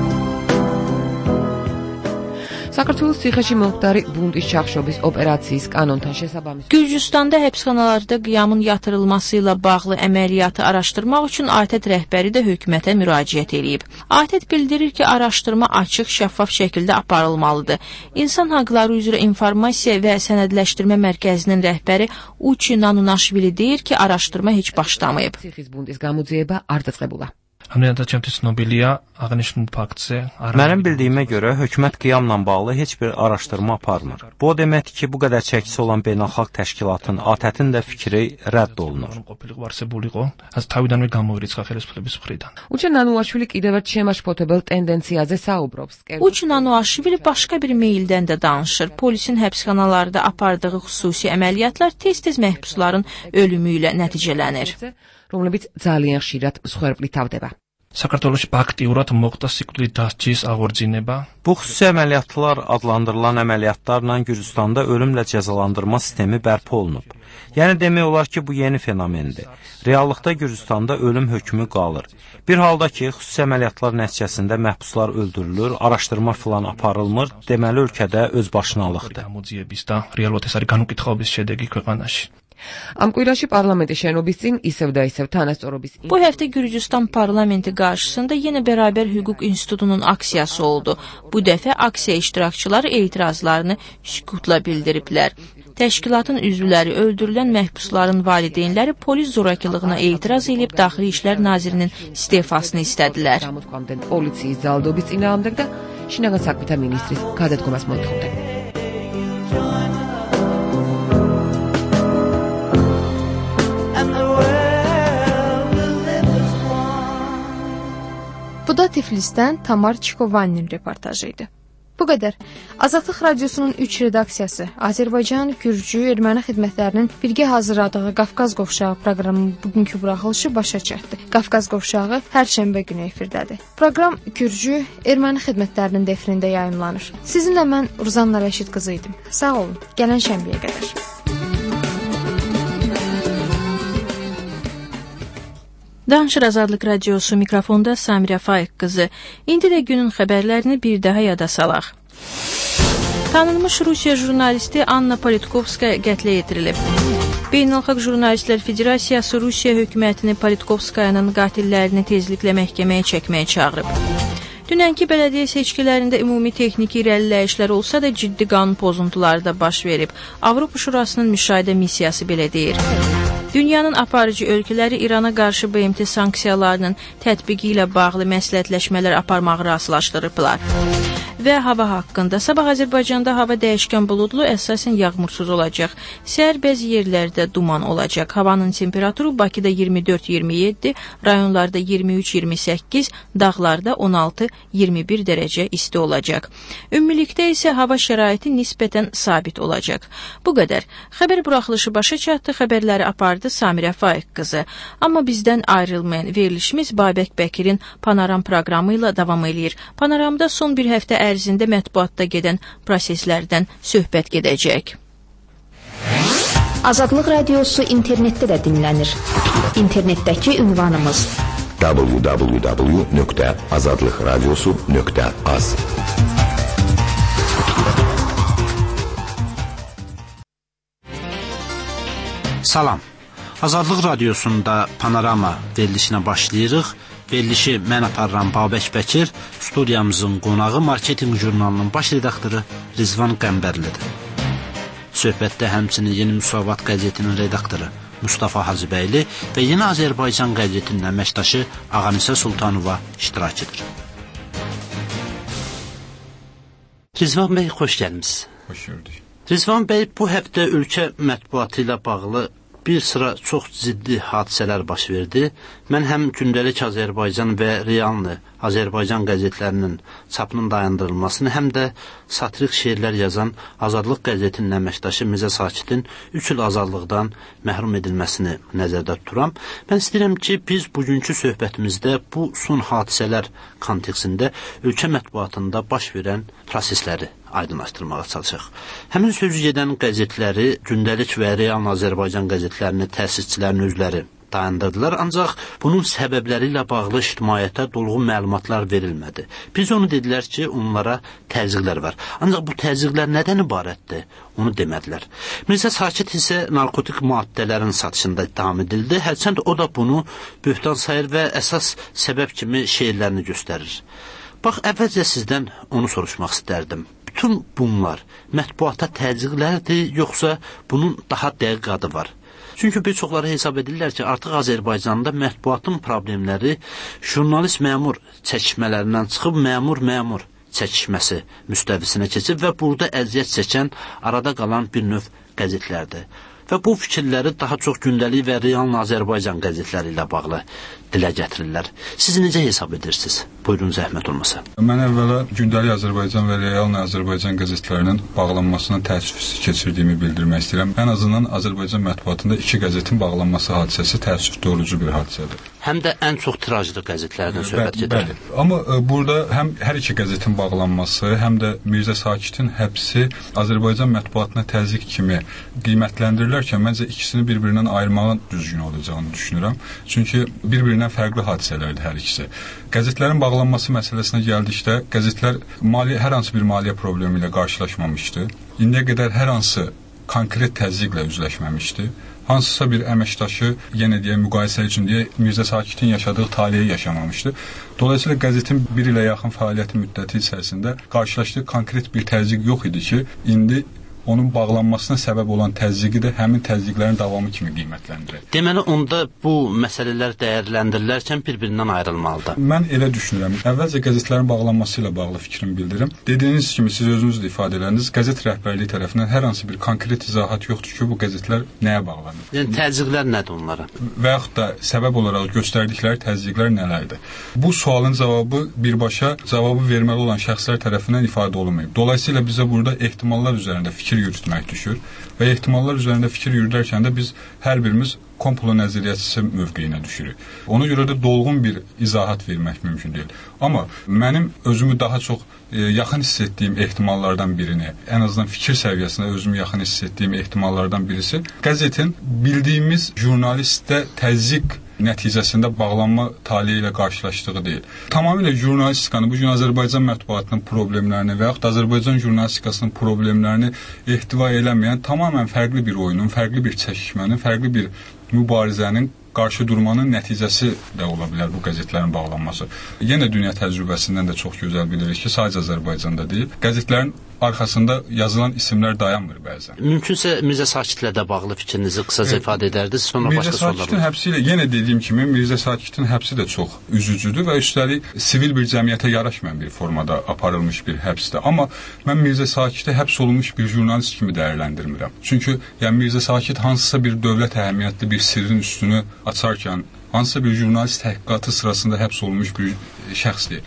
საქართველოს ციხეში მომხდარი ბუნტის ჩახშობის ოპერაციის კანონთან შესაბამისად. Gürcüstanda həbsxanalarda qiyamın yatırılması ilə bağlı əməliyyatı araşdırmaq üçün ATƏT rəhbəri də hökumətə müraciət edib. ATƏT bildirir ki, araşdırma açıq, şəffaf şəkildə aparılmalıdır. İnsan Haqları üzrə İnformasiya və Sənədləşdirmə Mərkəzinin rəhbəri Uçi Nanunaşvili deyir ki, araşdırma heç başlamayıb. ციხის ბუნტის გამოძიება არ დაწყებულა. Mənim bildiyimə görə hökumət qiyamla bağlı heç bir araşdırma aparmır. Bu o deməkdir ki, bu qədər çəkisi olan beynəlxalq təşkilatın, ATƏT-in də fikri rədd olunur. Uçi Nanunaşvili კიდევ ერთ შემაშფოთებელ ტენდენციაზე საუბრობს. Uçi Nanunaşvili başqa bir meyldən də danışır. Polisin həbsxanalarda apardığı xüsusi əməliyyatlar tez-tez məhbusların ölümü ilə nəticələnir. რომლებიც ძალიან ხშირად მსხვერპლი თავდება. საქართველოში აქტიურად მოხდა სიკვდილით დასჯის აღორძინება. Bu xüsusi əməliyyatlar adlandırılan əməliyyatlarla Gürcüstanda ölümlə cəzalandırma sistemi bərpa olunub. Yəni demək olar ki, bu yeni fenomendir. Reallıqda Gürcüstanda ölüm hökmü qalır. Bir halda ki, xüsusi əməliyyatlar nəticəsində məhbuslar öldürülür, araşdırma filan aparılmır, deməli ölkədə özbaşınalıqdır. Am კვირაში პარლამენტის შენობის წინ ისევ და ისევ თანასწორობის. Bu həftə Gürcüstan parlamenti qarşısında yenə bərabər hüquq institutunun aksiyası oldu. Bu dəfə aksiya iştirakçıları etirazlarını sükutla bildiriblər. Təşkilatın üzvləri öldürülən məhbusların valideynləri polis zorakılığına etiraz edib Daxili İşlər Nazirinin istefasını istədilər. პოლიციის ძალადობის წინააღმდეგ და შინაგან საქმეთა მინისტრის გადადგომას მოითხოვდნენ. Bu da Tiflisdən Tamar Çikovannin reportajı idi. Bu qədər. Azadlıq Radiosunun 3 redaksiyası Azərbaycan, Gürcü, Erməni xidmətlərinin birgə hazırladığı Qafqaz Qovşağı proqramının bugünkü buraxılışı başa çatdı. Qafqaz Qovşağı hər şənbə günü efirdədir. Proqram Gürcü, Erməni xidmətlərinin də efirində yayımlanır. Sizinlə mən Ruzanna Rəşid qızı idim. Sağ olun. Gələn şənbəyə qədər. Danışır Azadlıq Radiosu mikrofonda Samira Faiq qızı. İndi də günün xəbərlərini bir daha yada salaq. Tanınmış Rusiya jurnalisti Anna Politkovskaya qətlə yetirilib. Beynəlxalq Jurnalistlər Federasiyası Rusiya hökumətini Politkovskayanın qatillərini tezliklə məhkəməyə çəkməyə çağırıb. Dünənki bələdiyyə seçkilərində ümumi texniki irəliləyişlər olsa da ciddi qanun pozuntuları da baş verib. Avropa Şurasının müşahidə missiyası belə deyir. Dünyanın aparıcı ölkələri İrana qarşı BMT sanksiyalarının tətbiqi ilə bağlı məsləhətləşmələr aparmağı razılaşdırıblar. Və hava haqqında. Sabah Azərbaycanda hava dəyişkən buludlu, əsasən yağmursuz olacaq. Səhər bəzi yerlərdə duman olacaq. Havanın temperaturu Bakıda 24-27, rayonlarda 23-28, dağlarda 16-21 dərəcə isti olacaq. Ümumilikdə isə hava şəraiti nisbətən sabit olacaq. Bu qədər. Xəbər buraxılışı başa çatdı, xəbərləri apardı Samirə Faiq qızı. Amma bizdən ayrılmayan verilişimiz Babək Bəkirin Panoram proqramı ilə davam edir. Panoramda son bir həftə ərzində mətbuatda gedən proseslərdən söhbət gedəcək. Azadlıq Radiosu internetdə də dinlənir. İnternetdəki ünvanımız www.azadlıqradiosu.az. Salam. Azadlıq Radiosunda Panorama verilişinə başlayırıq. Verilişi mən aparıram Babək Bəkir, studiyamızın qonağı marketinq jurnalının baş redaktoru Rizvan Qəmbərlidir. Söhbətdə həmçinin Yeni Müsavat qəzetinin redaktoru Mustafa Hacıbəyli və Yeni Azərbaycan qəzetinin əməkdaşı Ağanisə Sultanova iştirak edir. Rizvan bəy, xoş gəlmisiniz. Xoş gördük. Rizvan bəy, bu həftə ölkə mətbuatı ilə bağlı bir sıra çox ciddi hadisələr baş verdi. Mən həm Gündəlik Azərbaycan və Realni Azərbaycan qəzetlərinin çapının dayandırılmasını, həm də satirik şeirlər yazan Azadlıq qəzetinin əməkdaşı Mirzə Sakitin 3 il azadlıqdan məhrum edilməsini nəzərdə tuturam. Mən istəyirəm ki, biz bugünkü söhbətimizdə bu son hadisələr kontekstində ölkə mətbuatında baş verən prosesləri aydınlaşdırmağa çalışaq. Həmin sözü gedən qəzetləri, Gündəlik və Real Azərbaycan qəzetlərini təsisçilərin özləri dayandırdılar, ancaq bunun səbəbləri ilə bağlı ictimaiyyətə dolğun məlumatlar verilmədi. Biz onu dedilər ki, onlara təzyiqlər var. Ancaq bu təzyiqlər nədən ibarətdir? Onu demədilər. Mirzə Sakit isə narkotik maddələrin satışında ittiham edildi. Hərçənd o da bunu böhtan sayır və əsas səbəb kimi şeirlərini göstərir. Bax, əvvəlcə sizdən onu soruşmaq istərdim. Bütün bunlar mətbuata təzyiqlərdir, yoxsa bunun daha dəqiq adı var? Çünki bir çoxları hesab edirlər ki, artıq Azərbaycanda mətbuatın problemləri jurnalist məmur çəkişmələrindən çıxıb məmur çəkişməsi müstəvisinə keçib və burada əziyyət çəkən arada qalan bir növ qəzetlərdir. Və bu fikirləri daha çox Gündəlik və Real Azərbaycan qəzetləri ilə bağlı dilə gətirirlər. Siz necə hesab edirsiniz? Buyurun, zəhmət olmasa. Mən əvvəla Gündəlik Azərbaycan və Real Azərbaycan qəzetlərinin bağlanmasına təəssüf keçirdiyimi bildirmək istəyirəm. Ən azından Azərbaycan mətbuatında 2 qəzetin bağlanması hadisəsi təəssüf doğurucu bir hadisədir. Həm də ən çox tirajlı qəzetlərdən söhbət gedir. Bəli. Amma burada həm hər 2 qəzetin bağlanması, həm də Mirzə Sakitin həbsi Azərbaycan mətbuatına təzyiq kimi qiymətləndirilərkən məncə ikisini bir-birindən ayırmağın düzgün olacağını düşünürəm. Çünki bir-birindən fərqli hadisələrdir hər ikisi. Qəzetlərin bağlanması məsələsinə gəldikdə, qəzetlər hər hansı bir maliyyə problemi ilə qarşılaşmamışdı. İndiyə qədər hər hansı konkret təzyiqlə üzləşməmişdi. Hansısa bir əməkdaşı, yenə deyək, müqayisə üçün deyə Mirzə Sakitin yaşadığı taleyi yaşamamışdı. Dolayısıyla qəzetin 1 ilə yaxın fəaliyyəti müddəti içərisində qarşılaşdığı konkret bir təzyiq yox idi ki, indi onun bağlanmasına səbəb olan təzyiqi də həmin təzyiqlərin davamı kimi qiymətləndirir. Deməli, onda bu məsələlər dəyərləndirilərkən bir-birindən ayrılmalıdır. Mən elə düşünürəm. Əvvəlcə qəzetlərin bağlanması ilə bağlı fikrimi bildirim. Dediyiniz kimi, siz özünüz də ifadə edərdiniz, qəzet rəhbərliyi tərəfindən hər hansı bir konkret izahat yoxdur ki, bu qəzetlər nəyə bağlanır? Yəni, təzyiqlər nədir onlara? Və yaxud da səbəb olaraq göstərdikləri təzyiqlər nələrdir? Bu sualın cavabı birbaşa cavabı verməli olan şəxslər tərəfindən ifadə olunmayıb. Dolayısıyla bizə burada ehtimallar üzərində fikir yürütmək düşür və ehtimallar üzərində fikir yürüdərkən də biz hər birimiz komplo nəzəriyyəçisi mövqeyinə düşürük. Ona görə də dolğun bir izahat vermək mümkün deyil. Amma mənim özümü daha çox yaxın hiss etdiyim ehtimallardan birini, ən azından fikir səviyyəsində özümü yaxın hiss etdiyim ehtimallardan birisi, qəzetin bildiyimiz jurnalistdə təzyiq nəticəsində bağlanma taleyi ilə qarşılaşdığı deyil. Tamamilə jurnalistikanı, bu gün Azərbaycan mətbuatının problemlərini və yaxud Azərbaycan jurnalistikasının problemlərini ehtiva eləməyən tamamən fərqli bir oyunun, fərqli bir çəkişmənin, fərqli bir mübarizənin qarşı durmanın nəticəsi də ola bilər bu qəzetlərin bağlanması. Yenə dünya təcrübəsindən də çox gözəl bilirik ki, sadəcə Azərbaycanda deyil, qəzetlərin arxasında yazılan isimlər dayanmır bəzən. Mümkünsə Mirzə Sakitlə də bağlı fikrinizi qısaca ifadə edərdiniz, sonra başqa sorular. Mirzə Sakitin həbsi ilə yenə dediyim kimi Mirzə Sakitin həbsi də çox üzücüdür və üstəlik sivil bir cəmiyyətə yaraşmayan bir formada aparılmış bir həbsdir. Amma mən Mirzə Sakitə həbs olunmuş bir jurnalist kimi dəyərləndirmirəm. Çünki yəni Mirzə Sakit hansısa bir dövlət əhəmiyyətli bir sirrin üstünü açarkən, hansısa bir jurnalist təhqiqatı sırasında həbs olunmuş bir şəxsdir.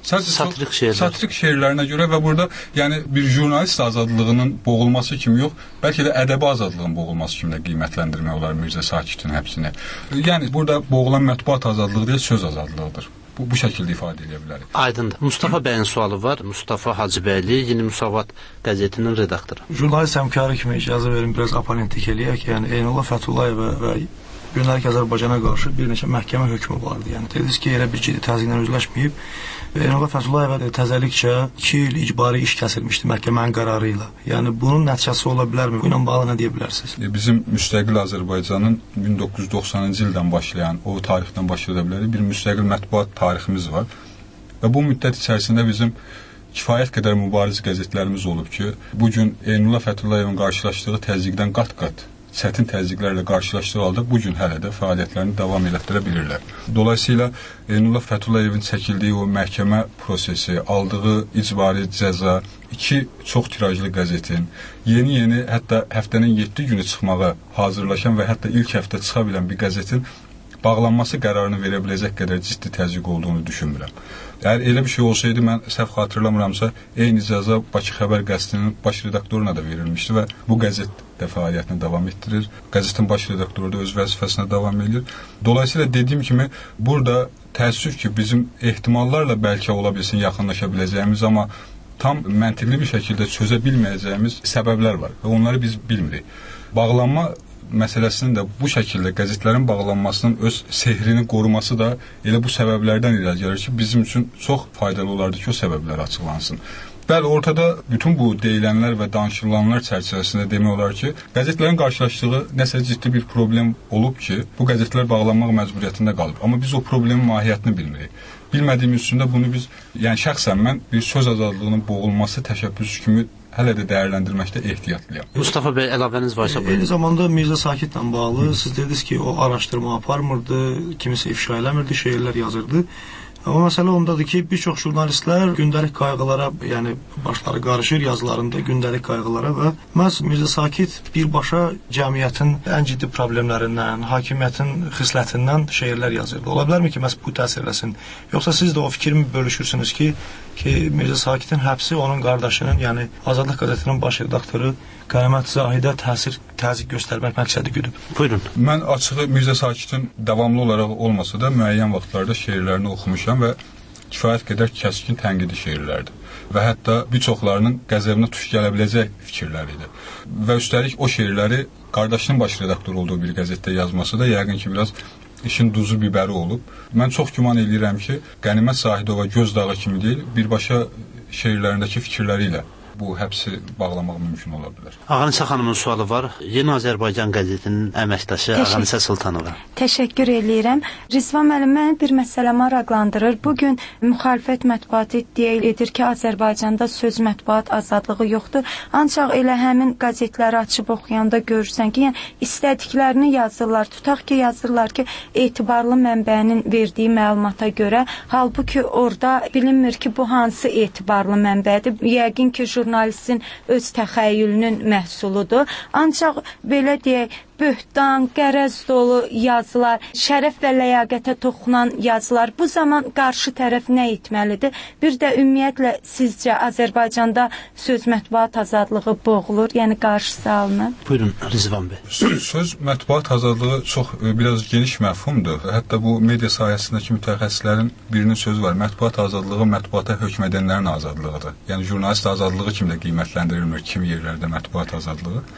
Satirik şeirlərinə görə və burada yəni bir jurnalist azadlığının boğulması kimi yox, bəlkə də ədəbi azadlığın boğulması kimi də qiymətləndirmək olar Mirzə Sakitin həbsini. Yəni burada boğulan mətbuat azadlığı deyil, söz azadlığıdır. Bu şəkildə ifadə edə bilərik. Aydındır. Mustafa bəyin sualı var. Mustafa Hacıbəyli, Yeni Müsavat qəzetinin redaktoru. Jurnalist həmkarı kimi icazə verin, biraz oponentlik eləyək. Yəni Eynullah Fəthullayeva və Gündəlik Azərbaycana qarşı bir neçə məhkəmə hökmü vardı. Yəni dediniz ki, elə bir ciddi təzyiqlə üzləşməyib. Eynullah Fəthullayeva təzəlikcə 2 il icbari iş kəsilmişdi məhkəmənin qərarı ilə. Yəni bunun nəticəsi ola bilərmi? Bu ilə bağlı nə deyə bilərsiniz? Bizim müstəqil Azərbaycanın 1990-cı ildən başlayan, o tarixdən başlaya bilərik, bir müstəqil mətbuat tariximiz var. Və bu müddət içərisində bizim kifayət qədər mübariz qəzetlərimiz olub ki, bu gün Eynullah Fətullayevin qarşılaşdığı təzyiqdən qat-qat çətin təzyiqlərlə qarşılaşdığı halda bu gün hələ də fəaliyyətlərini davam etdirə bilirlər. Dolayısıyla Eynullah Fətullayevin çəkildiyi o məhkəmə prosesi, aldığı icbari cəza, 2 çox tirajlı qəzetin, yeni hətta həftənin 7 günü çıxmağa hazırlaşan və hətta ilk həftə çıxa bilən bir qəzetin bağlanması qərarını verə biləcək qədər ciddi təzyiq olduğunu düşünmürəm. Əgər elə bir şey olsaydı, mən səhv xatırlamıramsa, eyni cəza Bakı Xəbər qəzetinin baş redaktoruna da verilmişdi və bu qəzet də fəaliyyətini davam etdirir. Qəzetin baş redaktoru da öz vəzifəsinə davam edir. Dolayısıyla dediyim kimi, burada təəssüf ki, bizim ehtimallarla bəlkə ola bilsin yaxınlaşa biləcəyimiz, amma tam məntiqli bir şəkildə çözə bilməyəcəyimiz səbəblər var və onları biz bilmirik. Bağlanma məsələsinin də bu şəkildə qəzetlərin bağlanmasının öz sehrini qoruması da elə bu səbəblərdən irəli gəlir ki, bizim üçün çox faydalı olardı ki, o səbəblər açıqlansın. Bəli, ortada bütün bu deyilənlər və danışılanlar çərçivəsində demək olar ki, qəzetlərin qarşılaşdığı nəsə ciddi bir problem olub ki, bu qəzetlər bağlanmaq məcburiyyətində qalıb. Amma biz o problemin mahiyyətini bilmirik. Bilmədiyimiz üçün də bunu biz, yəni şəxsən mən bir söz azadlığının boğulması təşəbbüsü kimi hələ də dəyərləndirməkdə ehtiyatlıyam. Mustafa bəy, əlavəniz varsa buyurun. Eyni zamanda Mirzə Sakitlə bağlı siz dediniz ki, o araşdırma aparmırdı, kimisə ifşa eləmirdi, şeirlər yazırdı. Amma məsələ ondadır ki, bir çox jurnalistlər gündəlik qayğılara, yəni başları qarışır yazılarında gündəlik qayğılara və məhz Mirzə Sakit birbaşa cəmiyyətin ən ciddi problemlərindən, hakimiyyətin xislətindən şeirlər yazırdı. Ola bilərmi ki, məhz bu təsir eləsin? Yoxsa siz də o fikrimi bölüşürsünüz ki, Mirzə Sakitin həbsi onun qardaşının, yəni Azadlıq qəzetinin baş redaktoru Qənimət Zahidə təzyiq göstərmək məqsədi güdüb. Buyurun. Mən açığı Mirzə Sakitin davamlı olaraq olmasa da müəyyən vaxtlarda şeirlərini oxumuşam və kifayət qədər kəskin tənqidi şeirlərdir. Və hətta bir çoxlarının qəzəbinə tuş gələ biləcək fikirlər idi. Və üstəlik o şeirləri qardaşının baş redaktor olduğu bir qəzetdə yazması da yəqin ki, biraz işin duzu bibəri olub. Mən çox güman edirəm ki, Qənimət Zahidova göz dağı kimi deyil, birbaşa şeirlərindəki fikirləri ilə bu həbsi bağlamaq mümkün ola bilər. Ağanisa xanımın sualı var. Yeni Azərbaycan qəzetinin əməkdaşı Ağanisa Sultanova. Təşəkkür eləyirəm. Rizvan müəllim, məni bir məsələ maraqlandırır. Bugün müxalifət mətbuatı iddia edir ki, Azərbaycanda söz mətbuat azadlığı yoxdur. Ancaq elə həmin qəzetləri açıb oxuyanda görürsən ki, yəni istədiklərini yazırlar. Tutaq ki, yazırlar ki, etibarlı mənbənin verdiyi məlumata görə, halbuki orada bilinmir ki, bu hansı etibarlı mənbədir. Yəqin ki, jurnalistin öz təxəyyülünün məhsuludur. Ancaq belə deyək, böhtan, qərəz dolu yazılar, şərəf və ləyaqətə toxunan yazılar, bu zaman qarşı tərəf nə etməlidir? Bir də ümumiyyətlə sizcə Azərbaycanda söz mətbuat azadlığı boğulur, yəni qarşısı alınır? Buyurun, Rizvan bəy. Söz mətbuat azadlığı çox biraz geniş məfhumdur. Hətta bu media sahəsindəki mütəxəssislərin birinin sözü var. Mətbuat azadlığı mətbuata hökm edənlərin azadlığıdır. Yəni jurnalist azadlığı kimi də qiymətləndirilmir kimi yerlərdə mətbuat azadlığı.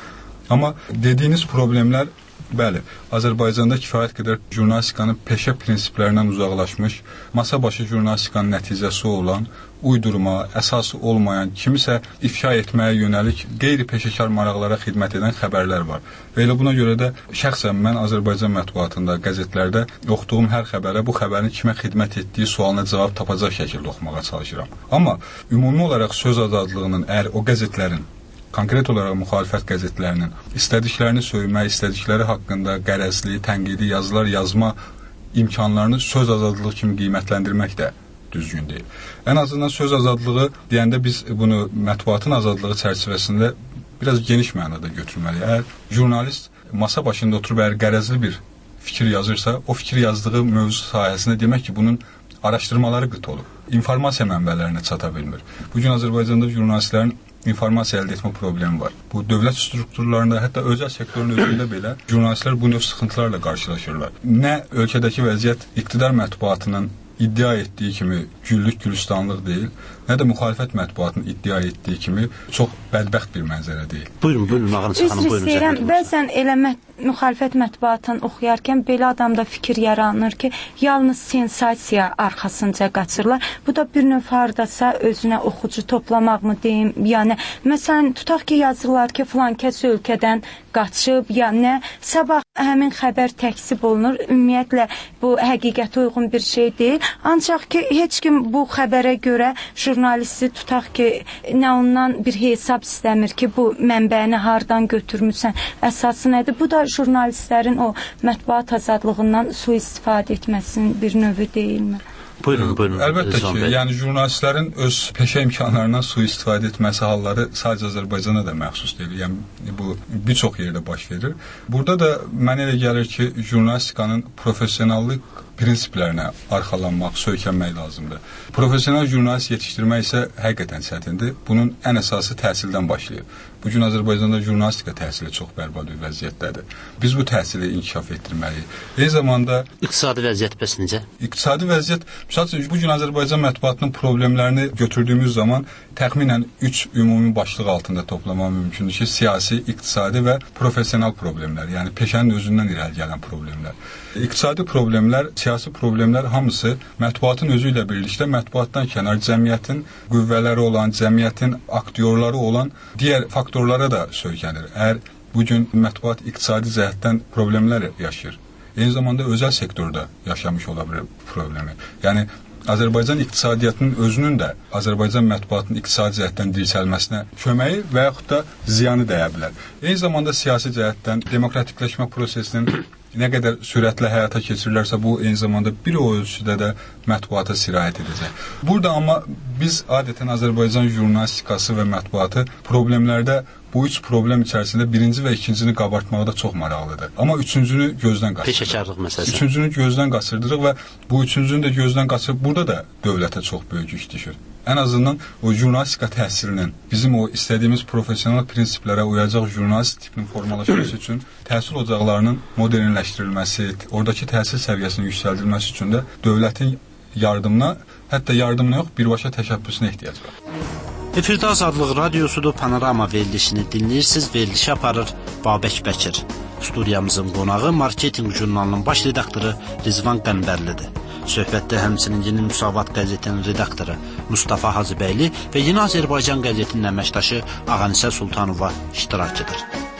Amma dediyiniz problemlər, bəli, Azərbaycanda kifayət qədər jurnalistikanın peşə prinsiplərindən uzaqlaşmış, masa başı jurnalistikanın nəticəsi olan, uydurma, əsası olmayan, kimisə ifşa etməyə yönəlik qeyri-peşəkar maraqlara xidmət edən xəbərlər var. Və elə buna görə də şəxsən mən Azərbaycan mətbuatında, qəzetlərdə oxuduğum hər xəbərə bu xəbərin kimə xidmət etdiyi sualına cavab tapacaq şəkildə oxumağa çalışıram. Amma ümumi olaraq söz azadlığının, əgər o qəzetlərin, konkret olaraq müxalifət qəzetlərinin istədiklərini söymək, istədikləri haqqında qərəzli, tənqidi yazılar yazma imkanlarını söz azadlığı kimi qiymətləndirmək də düzgün deyil. Ən azından söz azadlığı deyəndə biz bunu mətbuatın azadlığı çərçivəsində biraz geniş mənada götürməliyik. Əgər jurnalist masa başında oturub əgər qərəzli bir fikir yazırsa, o fikir yazdığı mövzu sahəsində demək ki, bunun araşdırmaları qıt olub. İnformasiya mənbələrinə çata bilmir. Bugün Azərbaycanda jurnalistlərin informasiya əldə etmə problemi var. Bu dövlət strukturlarında, hətta özəl sektorun özündə belə jurnalistlər bu növ sıxıntılarla qarşılaşırlar. Nə ölkədəki vəziyyət iqtidar mətbuatının iddia etdiyi kimi güllük gülistanlıq deyil, nə də müxalifət mətbuatının iddia etdiyi kimi çox bədbəxt bir mənzərə deyil. Buyurun, Ağanəsə xanım, buyurun. Üzr istəyirəm, bəzən elə müxalifət mətbuatını oxuyarkən belə adamda fikir yaranır ki, yalnız sensasiya arxasınca qaçırlar. Bu da bir növ hardasa özünə oxucu toplamaq mı deyim, yəni məsələn tutaq ki, yazırlar ki, filan kəs ölkədən qaçıb, ya nə, sabah həmin xəbər təksib olunur. Ümumiyyətlə bu həqiqətə uyğun bir şey deyil. Ancaq ki, heç kim bu xəbərə görə jurnalisti tutaq ki, nə ondan bir hesab istəmir ki, bu mənbəni hardan götürmüsən, əsası nədir? Bu da jurnalistlərin o mətbuat azadlığından sui-istifadə etməsinin bir növü deyilmi? Buyurun. Əlbəttə ki, yəni jurnalistlərin öz peşə imkanlarından sui-istifadə etməsi halları sadəcə Azərbaycana da məxsus deyil. Yəni bu bir çox yerdə baş verir. Burada da mənə elə gəlir ki, jurnalistikanın professionallıq prinsiplərinə arxalanmaq, söykənmək lazımdır. Professional jurnalist yetişdirmək isə həqiqətən çətindir. Bunun ən əsası təhsildən başlayır. Bugün Azərbaycanda jurnalistika təhsili çox bərbad bir vəziyyətdədir. Biz bu təhsili inkişaf etdirməliyik. Eyni zamanda iqtisadi vəziyyət bəs necə? İqtisadi vəziyyət, məsələn, bugün Azərbaycan mətbuatının problemlərini götürdüyümüz zaman təxminən 3 ümumi başlıq altında toplamaq mümkündür ki, siyasi, iqtisadi və professional problemlər, yəni peşənin özündən irəli gələn problemlər. İqtisadi problemlər, siyasi problemlər hamısı mətbuatın özü ilə birlikdə mətbuatdan kənar cəmiyyətin qüvvələri olan, cəmiyyətin aktyorları olan digər faktorlara da söykənir. Əgər bugün mətbuat iqtisadi cəhətdən problemlər yaşayır, eyni zamanda özəl sektorda yaşamış ola bilər problemi. Yəni Azərbaycan iqtisadiyyatının özünün də Azərbaycan mətbuatının iqtisadi cəhətdən dirçəlməsinə köməyi və yaxud da ziyanı dəyə bilər. Eyni zamanda siyasi cəhətdən demokratikləşmə prosesinin nə qədər sürətlə həyata keçirilərsə, bu eyni zamanda bir o ölçüdə də mətbuata sirayət edəcək. Burada amma biz adətən Azərbaycan jurnalistikası və mətbuatı problemlərdə bu üç problem içərisində birinci və ikincini qabartmaqda çox maraqlıdır. Amma üçüncünü gözdən qaçırırıq. Peşəkarlıq məsələsi. Üçüncünü gözdən qaçırdırıq və bu üçüncünü də gözdən qaçırıb burada da dövlətə çox böyük yük düşür. Ən azından o jurnalistika təhsilinin bizim o istədiyimiz professional prinsiplərə uyacaq jurnalist tipinin formalaşması üçün təhsil ocaqlarının modernləşdirilməsi, oradakı təhsil səviyyəsinin yüksəldilməsi üçün də dövlətin yardımına, hətta yardımına yox, birbaşa təşəbbüsünə ehtiyac var. Efirdə Azadlıq Radiosudur, Panorama verilişini dinləyirsiniz, verilişi aparır Babək Bəkir. Studiyamızın qonağı Marketinq jurnalının baş redaktoru Rizvan Qəmbərlidir. Söhbətdə həmçinin Yeni Müsavat qəzetinin redaktoru Mustafa Hacıbəyli və Yeni Azərbaycan qəzetinin əməkdaşı Ağanəsə Sultanova iştirak edir.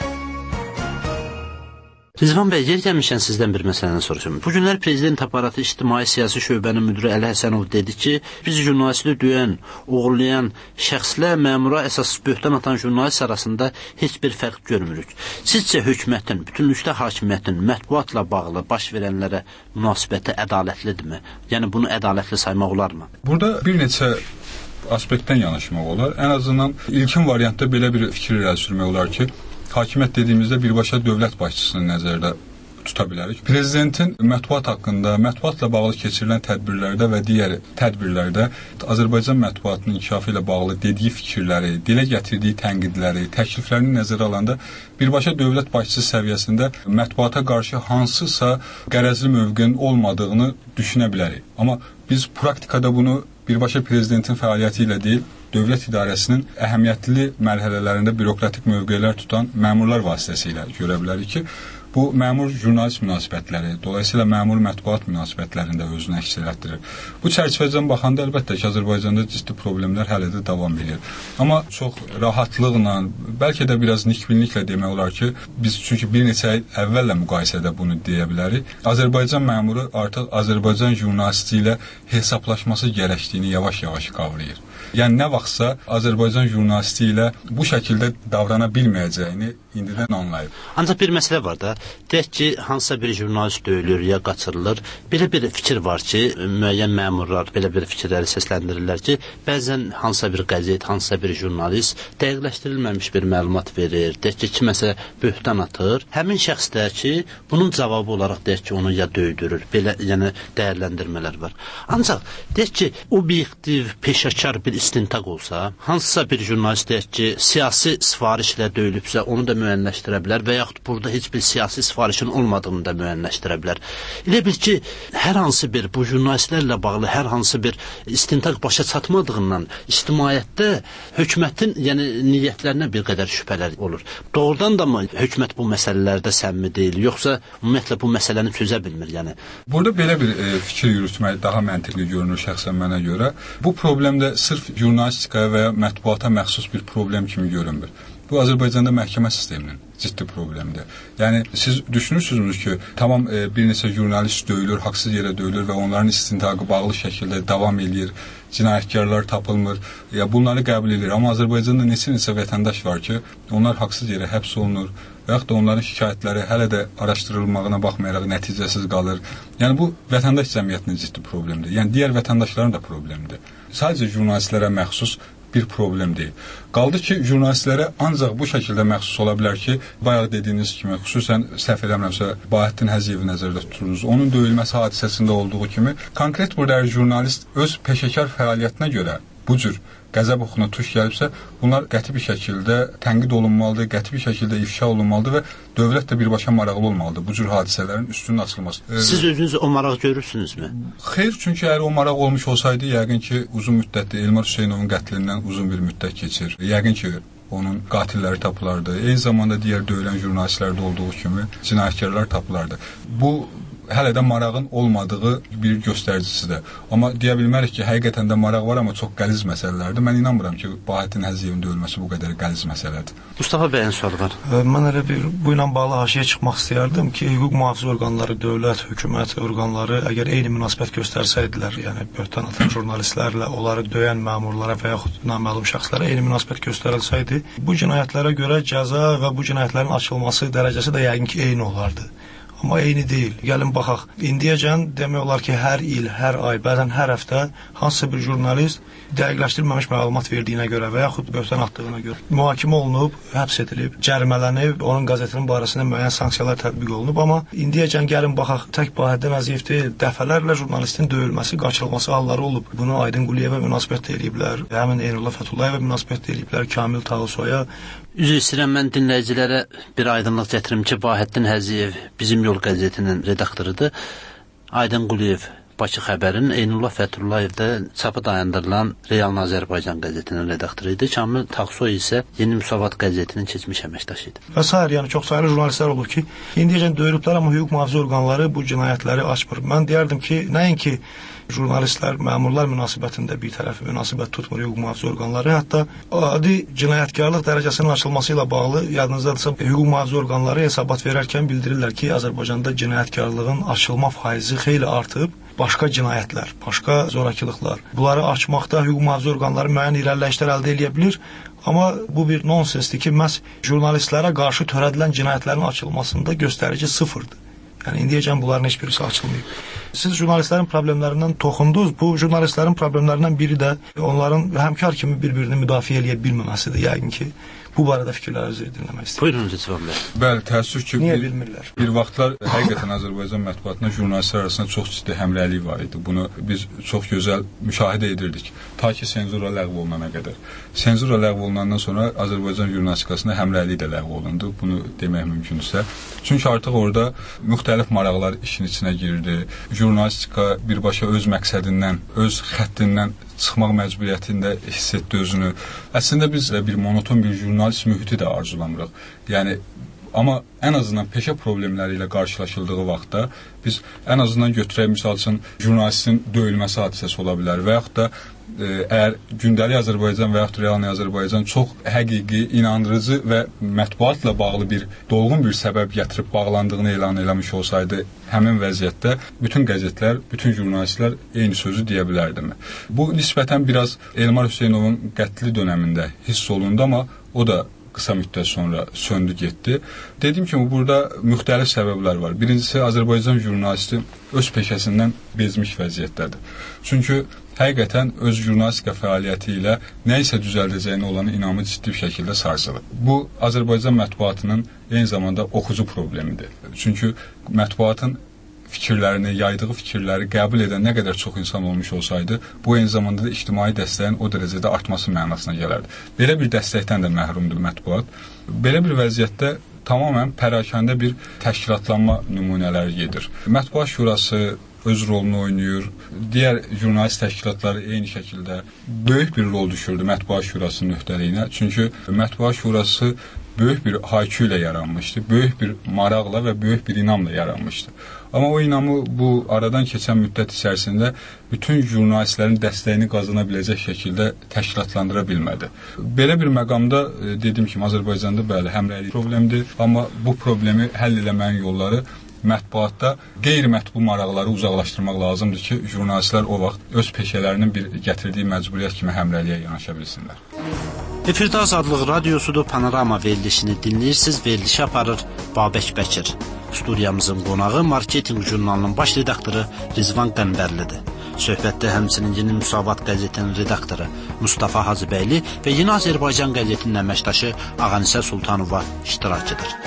Rizvan bəy, yer gəlmişən sizdən bir məsələni soruşum. Bu günlər Prezident aparatı İctimai Siyasi Şöbənin müdiri Əli Həsənov dedi ki, biz jurnalisti döyən, oğurlayan şəxslər məmura əsassız böhtan atan jurnalist arasında heç bir fərq görmürük. Sizcə hökumətin, bütünlükdə hakimiyyətin mətbuatla bağlı baş verənlərə münasibəti ədalətlidirmi? Yəni bunu ədalətli saymaq olarmı? Burada bir neçə aspektdən yanaşmaq olar. Ən azından ilkin variantda belə bir fikir irəli sürmək olar ki, hakimiyyət dediyimizdə birbaşa dövlət başçısını nəzərdə tuta bilərik. Prezidentin mətbuat haqqında, mətbuatla bağlı keçirilən tədbirlərdə və digər tədbirlərdə Azərbaycan mətbuatının inkişafı ilə bağlı dediyi fikirləri, dilə gətirdiyi tənqidləri, təkliflərini nəzərə alanda birbaşa dövlət başçısı səviyyəsində mətbuata qarşı hansısa qərəzli mövqenin olmadığını düşünə bilərik. Amma biz praktikada bunu birbaşa prezidentin fəaliyyəti ilə deyil, dövlət idarəsinin əhəmiyyətli mərhələlərində bürokratik mövqelər tutan məmurlar vasitəsilə görə bilərik ki, bu məmur-jurnalist münasibətləri, dolayısıyla məmur-mətbuat münasibətlərində özünü əks etdirir. Bu çərçivədən baxanda əlbəttə ki, Azərbaycanda ciddi problemlər hələ də davam edir. Amma çox rahatlıqla, bəlkə də biraz nikbinliklə demək olar ki, biz çünki bir neçə il əvvəllə müqayisədə bunu deyə bilərik. Azərbaycan məmuru artıq Azərbaycan jurnalisti ilə hesablaşması gərəkdiyini yavaş-yavaş qavrayır. Yəni nə vaxtsa Azərbaycan jurnalisti ilə bu şəkildə davrana bilməyəcəyini indidən anlayıb. Ancaq bir məsələ var da, deyək ki, hansısa bir jurnalist döyülür ya qaçırılır. Belə bir fikir var ki, müəyyən məmurlar belə bir fikirləri səsləndirirlər ki, bəzən hansısa bir qəzet, hansısa bir jurnalist dəqiqləşdirilməmiş bir məlumat verir. Deyək ki, kiməsə böhtan atır. Həmin şəxs də ki, bunun cavabı olaraq deyək ki, onu ya döydürür. Belə yəni dəyərləndirmələr var. Ancaq deyək ki, obyektiv, peşəkar bir istintaq olsa, hansısa bir jurnalist deyək ki, siyasi sifarişlə döyülübsə, onu da müəyyənləşdirə bilər və yaxud burada heç bir siyasi sifarişin olmadığını da müəyyənləşdirə bilər. Elə bil ki, hər hansı bir bu jurnalistlərlə bağlı hər hansı bir istintaq başa çatmadığından ictimaiyyətdə hökumətin yəni niyyətlərinə bir qədər şübhələr olur. Doğrudan da mı hökumət bu məsələlərdə səmimi deyil, yoxsa ümumiyyətlə bu məsələni çözə bilmir? Yəni burada belə bir fikir yürütmək daha məntiqli görünür şəxsən mənə görə. Bu problem də sırf jurnalistikaya və ya mətbuata məxsus bir problem kimi görünmür. Bu Azərbaycanda məhkəmə sisteminin ciddi problemdir. Yəni siz düşünürsünüz ki, tamam bir neçə jurnalist döyülür, haqsız yerə döyülür və onların istintaqı bağlı şəkildə davam edir, cinayətkarlar tapılmır. Ya bunları qəbul edir. Amma Azərbaycanda neçə vətəndaş var ki, onlar haqsız yerə həbs olunur və yaxud da onların şikayətləri hələ də araşdırılmağına baxmayaraq nəticəsiz qalır. Yəni bu vətəndaş cəmiyyətinin ciddi problemidir. Yəni digər vətəndaşların da problemidir. Sadəcə jurnalistlərə məxsus bir problem deyil. Qaldı ki, jurnalistlərə ancaq bu şəkildə məxsus ola bilər ki, bayaq dediyiniz kimi, xüsusən səhv eləmirəmsə, Bahəttin Həziyevi nəzərdə tuturuz. Onun döyülməsi hadisəsində olduğu kimi, konkret burada jurnalist öz peşəkar fəaliyyətinə görə bu cür qəzəb oxuna tuş gəlibsə, bunlar qəti bir şəkildə tənqid olunmalıdır, qəti bir şəkildə ifşa olunmalıdır və dövlət də birbaşa maraqlı olmalıdır bu cür hadisələrin üstünün açılması. Siz özünüz o maraq görürsünüzmü? Xeyr, çünki əgər o maraq olmuş olsaydı, yəqin ki, uzun müddətdə Elmar Hüseynovun qətlindən uzun bir müddət keçir. Yəqin ki, onun qatilləri tapılardı. Eyni zamanda digər döyülən jurnalistlərdə olduğu kimi cinayətkarlar tapılardı. Bu hələ də marağın olmadığı bir göstəricisidir. Amma deyə bilmərik ki, həqiqətən də maraq var, amma çox qəliz məsələlərdir. Mən inanmıram ki, Bahəttin Həziyevin döyülməsi bu qədər qəliz məsələdir. Mustafa bəyin sualı var. Mən elə bir bu ilə bağlı haşiyə çıxmaq istəyərdim ki, hüquq mühafizə orqanları, dövlət, hökumət orqanları əgər eyni münasibət göstərsəydilər, yəni böhtan atan jurnalistlərlə onları döyən məmurlara və yaxud naməlum şəxslərə eyni münasibət göstərilsəydi, bu cinayətlərə görə cəza və bu cinayətlərin açılması dərəcəsi də yəqin ki, eyni olardı. Amma eyni deyil. Gəlin baxaq. İndiyəcən demək olar ki, hər il, hər ay, bəzən hər həftə hansısa bir jurnalist dəqiqləşdirilməmiş məlumat verdiyinə görə və yaxud böhtan atdığına görə mühakimə olunub, həbs edilib, cərimələnib, onun qəzetinin barəsində müəyyən sanksiyalar tətbiq olunub. Amma indiyəcən gəlin baxaq, tək Bahəttin Həziyevdir, dəfələrlə jurnalistin döyülməsi, qaçırılması halları olub. Bunu Aydın Quliyevə münasibət eləyiblər, həmin Eynullah Fətullayevə münasibət eləyiblər, Kamil Tağısoya. Üzr istəyirəm, mən dinləyicilərə bir aydınlıq gətirim ki, Bahəttin Həziyev Bizim Yol qəzetinin redaktorudur. Aydın Quliyev Bakı xəbərin, Eynullah Fəthullayev də çapı dayandırılan Real Azərbaycan qəzetinin redaktoru idi. Kamil Tağsoy isə Yeni Müsavat qəzetinin keçmiş əməkdaşı idi. Və sair, yəni çox sayılı jurnalistlər olur ki, indiyəcən döyülüblər, amma hüquq mühafizə orqanları bu cinayətləri açmır. Mən deyərdim ki, nəinki jurnalistlər, məmurlar münasibətində bir tərəfi münasibət tutmur hüquq mühafizə orqanları. Hətta adi cinayətkarlıq dərəcəsinin açılması ilə bağlı yadınızdadırsa, hüquq mühafizə orqanları hesabat verərkən bildirirlər ki, Azərbaycanda cinayətkarlığın açılma faizi xeyli artıb. Başqa cinayətlər, başqa zorakılıqlar. Bunları açmaqda hüquq mühafizə orqanları müəyyən irəliləyişlər əldə edə bilər. Amma bu bir nonsensdir ki, məhz jurnalistlərə qarşı törədilən cinayətlərin açılmasında göstərici sıfırdır. Yəni indiyəcən bunların heç birisi açılmayıb. Siz jurnalistlərin problemlərindən toxundunuz. Bu jurnalistlərin problemlərindən biri də onların həmkar kimi bir-birini müdafiə edə bilməməsidir. Yəqin ki, bu barədə fikirlərinizi dinləmək istəyirəm. Buyurun cavab verin. Bəli, təəssüf ki, niyə bilmirlər? Bir vaxtlar həqiqətən Azərbaycan mətbuatında jurnalistlər arasında çox ciddi həmrəylik var idi. Bunu biz çox gözəl müşahidə edirdik. Ta ki, senzura ləğv olunana qədər. Senzura ləğv olunandan sonra Azərbaycan jurnalistikasında həmrəylik də ləğv olundu. Bunu demək mümkünsə. Çünki artıq orada müxtəlif maraqlar işin içinə girdi. Jurnalistika birbaşa öz məqsədindən, öz xəttindən çıxmaq məcburiyyətində hiss etdi özünü. Əslində biz bir monoton bir jurnalist mühiti də arzulamırıq. Yəni amma ən azından peşə problemləri ilə qarşılaşıldığı vaxtda biz ən azından götürək, misal üçün jurnalistin döyülməsi hadisəsi ola bilər və yaxud da əgər gündəlik Azərbaycan və yaxud realni Azərbaycan çox həqiqi, inandırıcı və mətbuatla bağlı bir dolğun bir səbəb gətirib bağlandığını elan eləmiş olsaydı, həmin vəziyyətdə bütün qəzetlər, bütün jurnalistlər eyni sözü deyə bilərdimi? Bu nisbətən biraz Elmar Hüseynovun qətli dönəmində hiss olundu, amma o da qısa müddət sonra söndü getdi. Dediyim kimi, burada müxtəlif səbəblər var. Birincisi, Azərbaycan jurnalisti öz peşəsindən bezmiş vəziyyətdədir. Çünki həqiqətən öz jurnalistika fəaliyyəti ilə nə isə düzəldəcəyinə olan inamı ciddi bir şəkildə sarsılır. Bu, Azərbaycan mətbuatının eyni zamanda oxucu problemidir. Çünki mətbuatın fikirlərini, yaydığı fikirləri qəbul edən nə qədər çox insan olmuş olsaydı, bu eyni zamanda da ictimai dəstəyin o dərəcədə artması mənasına gələrdi. Belə bir dəstəkdən də məhrumdur mətbuat. Belə bir vəziyyətdə tamamilə pərakəndə bir təşkilatlanma nümunələri gedir. Mətbuat Şurası öz rolunu oynayır. Digər jurnalist təşkilatları eyni şəkildə böyük bir rol düşürdü Mətbuat Şurasının öhdəliyinə. Çünki Mətbuat Şurası böyük bir haykü ilə yaranmışdı, böyük bir maraqla və böyük bir inamla yaranmışdı. Amma o inamı bu aradan keçən müddət içərisində bütün jurnalistlərin dəstəyini qazana biləcək şəkildə təşkilatlandıra bilmədi. Belə bir məqamda dediyim kimi Azərbaycanda bəli həmrəylik problemdir, amma bu problemi həll eləməyin yolları mətbuatda qeyri-mətbu maraqları uzaqlaşdırmaq lazımdır ki, jurnalistlər o vaxt öz peşələrinin bir gətirdiyi məcburiyyət kimi həmrəliyə yanaşa bilsinlər. Efirdə Azadlıq Radiosudur, Panorama verilişini dinləyirsiniz, verilişi aparır Babək Bəkir. Studiyamızın qonağı Marketinq jurnalının baş redaktoru Rizvan Qəmbərlidir. Söhbətdə həmçinin Yeni Müsavat qəzetinin redaktoru Mustafa Hacıbəyli və Yeni Azərbaycan qəzetinin əməkdaşı Ağanisə Sultanova iştirak edir.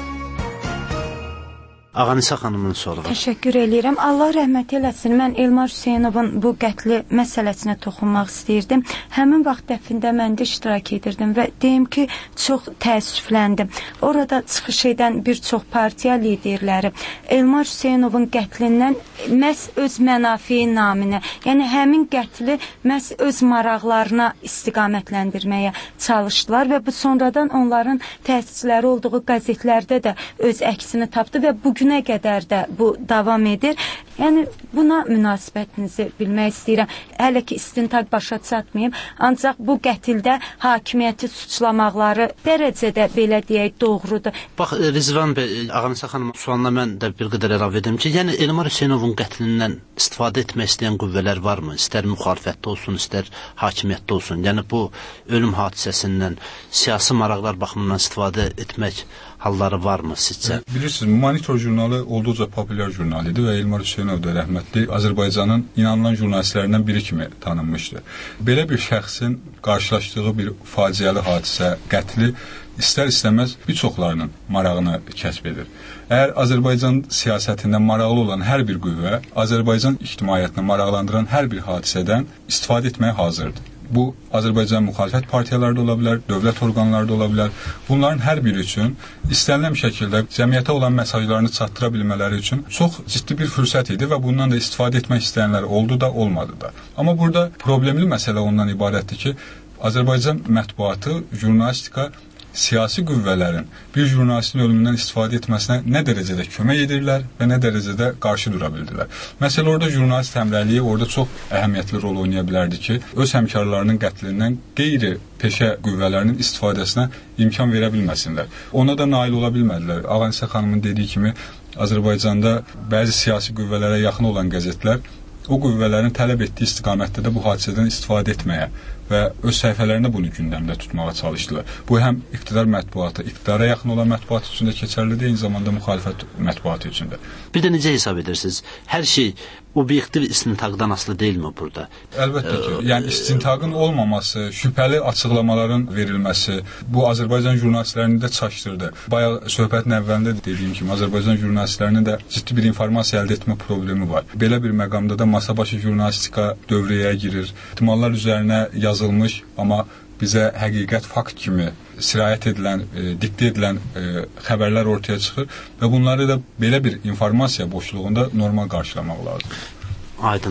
Ağanisə xanımın soruğu. Təşəkkür eləyirəm. Allah rəhmət eləsin. Mən Elmar Hüseynovun bu qətli məsələsinə toxunmaq istəyirdim. Həmin vaxt dəfində mən də iştirak edirdim və deyim ki, çox təəssüfləndim. Orada çıxış edən bir çox partiya liderləri Elmar Hüseynovun qətlindən məhz öz mənafiyi naminə, yəni həmin qətli məhz öz maraqlarına istiqamətləndirməyə çalışdılar və bu sonradan onların təsisçiləri olduğu qəzetlərdə də öz əksini tapdı və bugünə qədər də bu davam edir. Yəni buna münasibətinizi bilmək istəyirəm. Hələ ki istintaq başa çatmayıb, ancaq bu qətildə hakimiyyəti suçlamaqları dərəcədə belə deyək doğrudur. Bax Rizvan bəy, Ağanisə xanım sualına mən də bir qədər əlavə edim ki, yəni Elmar Hüseynovun qətlindən istifadə etmək istəyən qüvvələr varmı? İstər müxalifətdə olsun, istər hakimiyyətdə olsun. Yəni bu ölüm hadisəsindən siyasi maraqlar baxımından istifadə etmək halları varmı sizcə? Bilirsiniz, Monitor jurnalı olduqca populyar jurnal idi və Elmar Hüseynov da rəhmətli Azərbaycanın inanılan jurnalistlərindən biri kimi tanınmışdı. Belə bir şəxsin qarşılaşdığı bir faciəli hadisə, qətli istər-istəməz bir çoxlarının marağını kəsb edir. Əgər Azərbaycan siyasətində maraqlı olan hər bir qüvvə, Azərbaycan ictimaiyyətinə maraqlandıran hər bir hadisədən istifadə etməyə hazırdır. Bu, Azərbaycan müxalifət partiyaları da ola bilər, dövlət orqanları da ola bilər. Bunların hər biri üçün istənilən şəkildə cəmiyyətə olan mesajlarını çatdıra bilmələri üçün çox ciddi bir fürsət idi və bundan da istifadə etmək istəyənlər oldu da, olmadı da. Amma burada problemli məsələ ondan ibarətdir ki, Azərbaycan mətbuatı, jurnalistika siyasi qüvvələrin bir jurnalistin ölümündən istifadə etməsinə nə dərəcədə kömək edirlər və nə dərəcədə qarşı dura bildilər. Məsələ orada jurnalist həmrəyliyi orada çox əhəmiyyətli rol oynaya bilərdi ki, öz həmkarlarının qətlindən qeyri-peşə qüvvələrinin istifadəsinə imkan verə bilməsinlər. Ona da nail ola bilmədilər. Ağanisə xanımın dediyi kimi, Azərbaycanda bəzi siyasi qüvvələrə yaxın olan qəzetlər o qüvvələrin tələb etdiyi istiqamətdə də bu hadisədən istifadə etməyə və öz səhifələrində bunu gündəmdə tutmağa çalışdılar. Bu həm iqtidar mətbuatı, iqtidara yaxın olan mətbuat üçün də keçərlidir, eyni zamanda müxalifət mətbuatı üçün də. Bir də necə hesab edirsiniz? Hər şey obyektiv istintaqdan asılı deyilmi burada? Əlbəttə ki, yəni istintaqın olmaması, şübhəli açıqlamaların verilməsi, bu Azərbaycan jurnalistlərini də çaşdırdı. Bayaq söhbətin əvvəlində dediyim kimi, Azərbaycan jurnalistlərinin də ciddi bir informasiya əldə etmə problemi var. Belə bir məqamda da masabaşı jurnalistika dövrəyə girir. İhtimallar üzərinə yazılmış, amma bizə həqiqət fakt kimi sirayət edilən, diktə edilən xəbərlər ortaya çıxır və bunları da belə bir informasiya boşluğunda normal qarşılamaq lazımdır. Aydındır.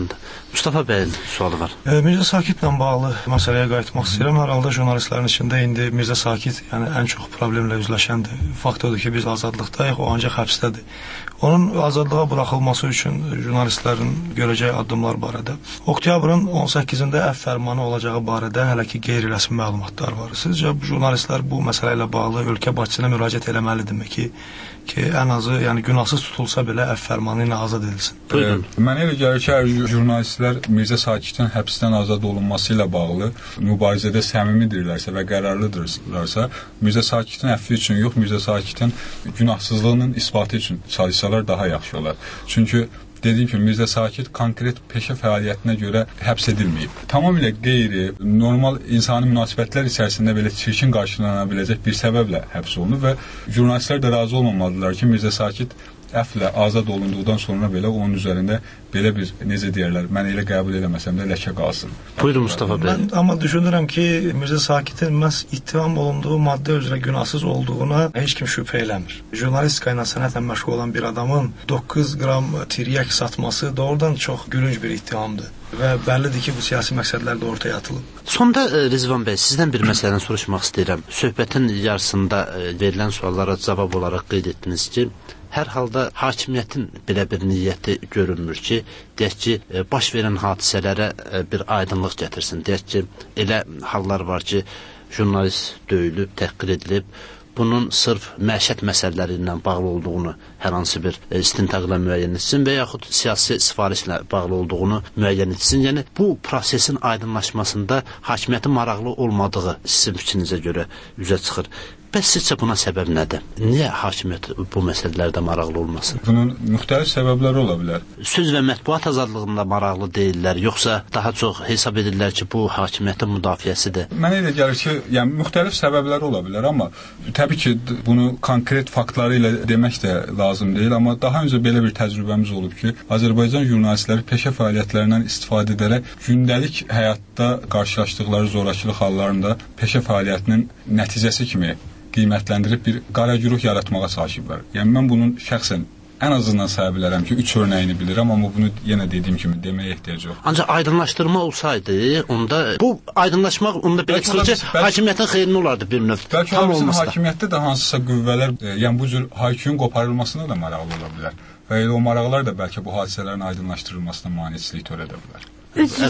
Mustafa bəyin sualı var. Mirzə Sakitlə bağlı məsələyə qayıtmaq istəyirəm. Hər halda jurnalistlərin içində indi Mirzə Sakit ən çox problemlə üzləşəndir. Fakt odur ki, biz azadlıqdayıq, o ancaq həbsdədir. Onun azadlığa buraxılması üçün jurnalistlərin görəcəyi addımlar barədə oktyabrın 18-də əfv fərmanı olacağı barədə hələ ki qeyri-rəsmi məlumatlar var. Sizcə jurnalistlər bu məsələ ilə bağlı ölkə başçısına müraciət eləməlidirmi ki, ən azı, yəni günahsız tutulsa belə əfv fərmanı ilə azad edilsin? Mənə elə gəlir ki, jurnalistlər Mirzə Sakitin həbsdən azad olunması ilə bağlı mübarizədə səmimidirlərsə və qərarlıdırlarsa, Mirzə Sakitin əfvi üçün yox, Mirzə Sakitin günahsızlığının isbatı üçün çalışsalar daha yaxşı olar. Çünki dediyim kimi, Mirzə Sakit konkret peşə fəaliyyətinə görə həbs edilməyib. Tamamilə qeyri, normal insani münasibətlər içərisində belə çirkin qarşılana biləcək bir səbəblə həbs olunub və jurnalistlər də razı olmamalıdırlar ki, Mirzə Sakit əfvlə azad olunduqdan sonra belə onun üzərində belə bir, necə deyərlər, mən elə qəbul eləməsəm də ləkə qalsın. Buyurun Mustafa bəy. Mən amma düşünürəm ki, Mirzə Sakitin məhz ittiham olunduğu maddə üzrə günahsız olduğuna heç kim şübhə eləmir. Jurnalistika ilə sənətlə məşğul olan bir adamın 9 qram tiryək satması doğrudan çox gülünc bir ittihamdır və bəllidir ki, bu siyasi məqsədlərdə ortaya atılıb. Sonda Rizvan bəy, sizdən bir məsələni soruşmaq istəyirəm. Söhbətin yarısında verilən suallara cavab olaraq qeyd etdiniz ki, hər halda hakimiyyətin belə bir niyyəti görünmür ki, deyək ki, baş verən hadisələrə bir aydınlıq gətirsin. Deyək ki, elə hallar var ki, jurnalist döyülüb, təhqir edilib, bunun sırf məişət məsələləri ilə bağlı olduğunu hər hansı bir istintaqla müəyyən etsin və yaxud siyasi sifarişlə bağlı olduğunu müəyyən etsin. Yəni, bu prosesin aydınlaşmasında hakimiyyətin maraqlı olmadığı sizin fikrinizə görə üzə çıxır. Bəs sizcə buna səbəb nədir? Niyə hakimiyyət bu məsələlərdə maraqlı olmasın? Bunun müxtəlif səbəbləri ola bilər. Söz və mətbuat azadlığında maraqlı deyirlər, yoxsa daha çox hesab edirlər ki, bu hakimiyyətin müdafiəsidir? Mənə elə gəlir ki, yəni müxtəlif səbəblər ola bilər, amma təbii ki, bunu konkret faktları ilə demək də lazım deyil, amma daha öncə belə bir təcrübəmiz olub ki, Azərbaycan jurnalistləri peşə fəaliyyətlərindən istifadə edərək gündəlik həyatda qarşılaşdıqları zorakılıq hallarında peşə fəaliyyətinin nəticəsi kimi qiymətləndirib bir qara güruh yaratmağa çalışıblar. Yəni, mən bunun şəxsən ən azından saya bilərəm ki, 3 örnəyini bilirəm, amma bunu yenə dediyim kimi deməyə ehtiyac yox. Ancaq aydınlaşdırma olsaydı, onda bu aydınlaşmaq onda belə çıxır ki, hakimiyyətin xeyrinə olardı bir növ. Bəlkə bizim hakimiyyətdə də hansısa qüvvələr, yəni bu cür hayküyün qoparılmasına da maraqlı ola bilər. Və elə o maraqlar da bəlkə bu hadisələrin aydınlaşdırılmasına maneçilik törədə bilər. Üzr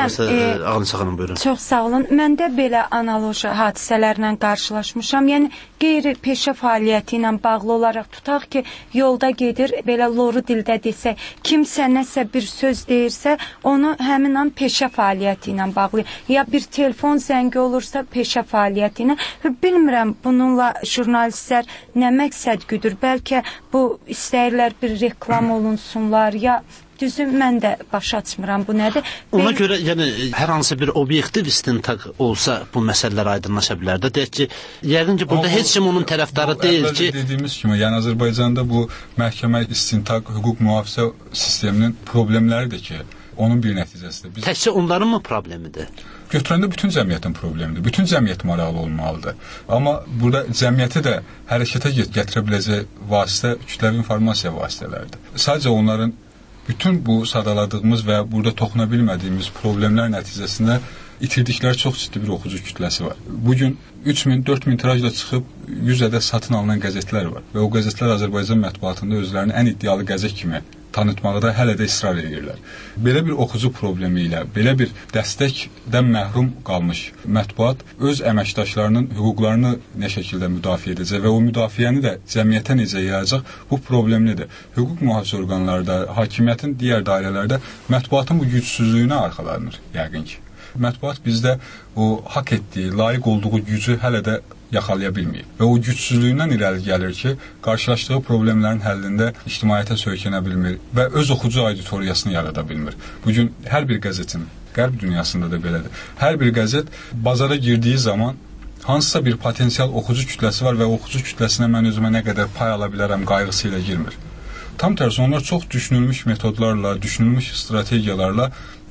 istəyirəm. Çox sağ olun. Mən də belə analoji hadisələrlə qarşılaşmışam. Yəni qeyri-peşə fəaliyyəti ilə bağlı olaraq tutaq ki, yolda gedir, belə loru dildə desək, kimsə nəsə bir söz deyirsə, onu həmin an peşə fəaliyyəti ilə bağlayır. Ya bir telefon zəngi olursa peşə fəaliyyəti ilə. Bilmirəm bununla jurnalistlər nə məqsəd güdür? Bəlkə bu istəyirlər bir reklam olunsunlar, ya düzü mən də başa açmıram bu nədir. Ona görə yəni hər hansı bir obyektiv istintaq olsa bu məsələlər aydınlaşa bilər də. Deyək ki, yəqin ki, burada heç kim onun tərəfdarı deyil ki, dediyimiz kimi, yəni Azərbaycanda bu məhkəmə istintaq, hüquq mühafizə sisteminin problemləridir ki, onun bir nəticəsidir. Təkcə onların mı problemidir? Götürəndə bütün cəmiyyətin problemidir. Bütün cəmiyyət maraqlı olmalıdır. Amma burada cəmiyyəti də hərəkətə gətirə biləcək vasitə kütləvi informasiya vasitələridir. Sadəcə onların bütün bu sadaladığımız və burada toxuna bilmədiyimiz problemlər nəticəsində itirdikləri çox ciddi bir oxucu kütləsi var. Bugün 3000, 4000 tirajla çıxıb 100 ədəd satın alınan qəzetlər var və o qəzetlər Azərbaycan mətbuatında özlərini ən iddialı qəzet kimi tanıtmaqda hələ də israr edirlər. Belə bir oxucu problemi ilə, belə bir dəstəkdən məhrum qalmış mətbuat öz əməkdaşlarının hüquqlarını nə şəkildə müdafiə edəcək və o müdafiəni də cəmiyyətə necə yayacaq, bu problemlidir. Hüquq mühafizə orqanlarında, hakimiyyətin digər dairələrdə mətbuatın bu gücsüzlüyünə arxalanır, yəqin ki. Mətbuat bizdə o haqq etdiyi, layiq olduğu gücü hələ də yaxalaya bilməyib. Və o gücsüzlüyündən irəli gəlir ki, qarşılaşdığı problemlərin həllində ictimaiyyətə söykənə bilmir və öz oxucu auditoriyasını yarada bilmir. Bugün hər bir qəzetin, qərb dünyasında da belədir, hər bir qəzet bazara girdiyi zaman hansısa bir potensial oxucu kütləsi var və oxucu kütləsinə mən özümə nə qədər pay ala bilərəm qayğısı ilə girmir. Tam tərsi, onlar çox düşünülmüş metodlarla, düşünülmüş strategiyalarla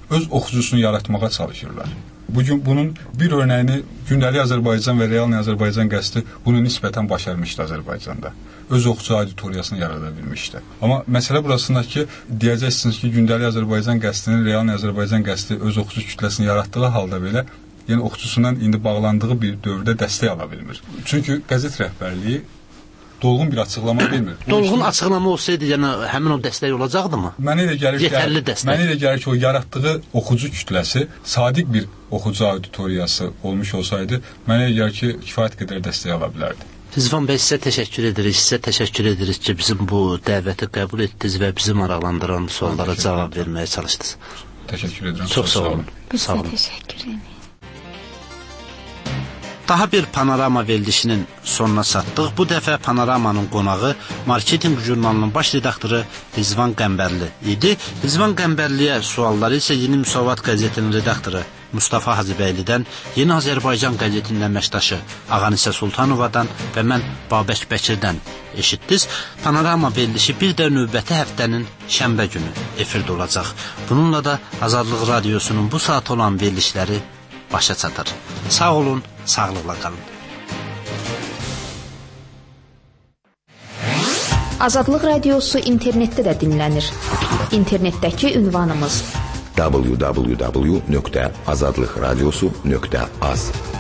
öz oxucusunu yaratmağa çalışırlar. Bugün bunun bir örnəyini Gündəlik Azərbaycan və Realni Azərbaycan qəzeti bunu nisbətən başarmışdı Azərbaycanda. Öz oxucu auditoriyasını yarada bilmişdi. Amma məsələ burasında ki, deyəcəksiniz ki, Gündəlik Azərbaycan qəzetinin Realni Azərbaycan qəzeti öz oxucu kütləsini yaratdığı halda belə, yəni oxucusundan indi bağlandığı bir dövrdə dəstək ala bilmir. Çünki qəzet rəhbərliyi dolğun bir açıqlama vermir. Dolğun açıqlama olsaydı, yəni həmin o dəstək olacaqdımı? Mənə elə gəlir yetərli dəstək. Mənə elə gəlir ki, o yaratdığı oxucu kütləsi sadiq bir oxucu auditoriyası olmuş olsaydı, mənə elə gəlir ki, kifayət qədər dəstək ala bilərdi. Rizvan bəy, sizə təşəkkür edirik ki, bizim bu dəvəti qəbul etdiniz və bizi maraqlandıran suallara cavab verməyə çalışdınız. Təşəkkür edirəm. Çox sağ olun. Biz də təşəkkür edirik. Daha bir Panorama verilişinin sonuna çatdıq. Bu dəfə Panoramanın qonağı Marketinq jurnalının baş redaktoru Rizvan Qəmbərli idi. Rizvan Qəmbərliyə sualları isə Yeni Müsavat qəzetinin redaktoru Mustafa Hacıbəylidən, Yeni Azərbaycan qəzetinin əməkdaşı Ağanisə Sultanovadan və mən Babək Bəkirdən eşitdiniz. Panorama verilişi bir də növbəti həftənin şənbə günü efirdə olacaq. Bununla da Azadlıq Radiosunun bu saat olan verilişləri başa çatır. Sağ olun, sağlıqla qalın. Azadlıq Radiosu internetdə də dinlənir. İnternetdəki ünvanımız www.azadlıqradiosu.az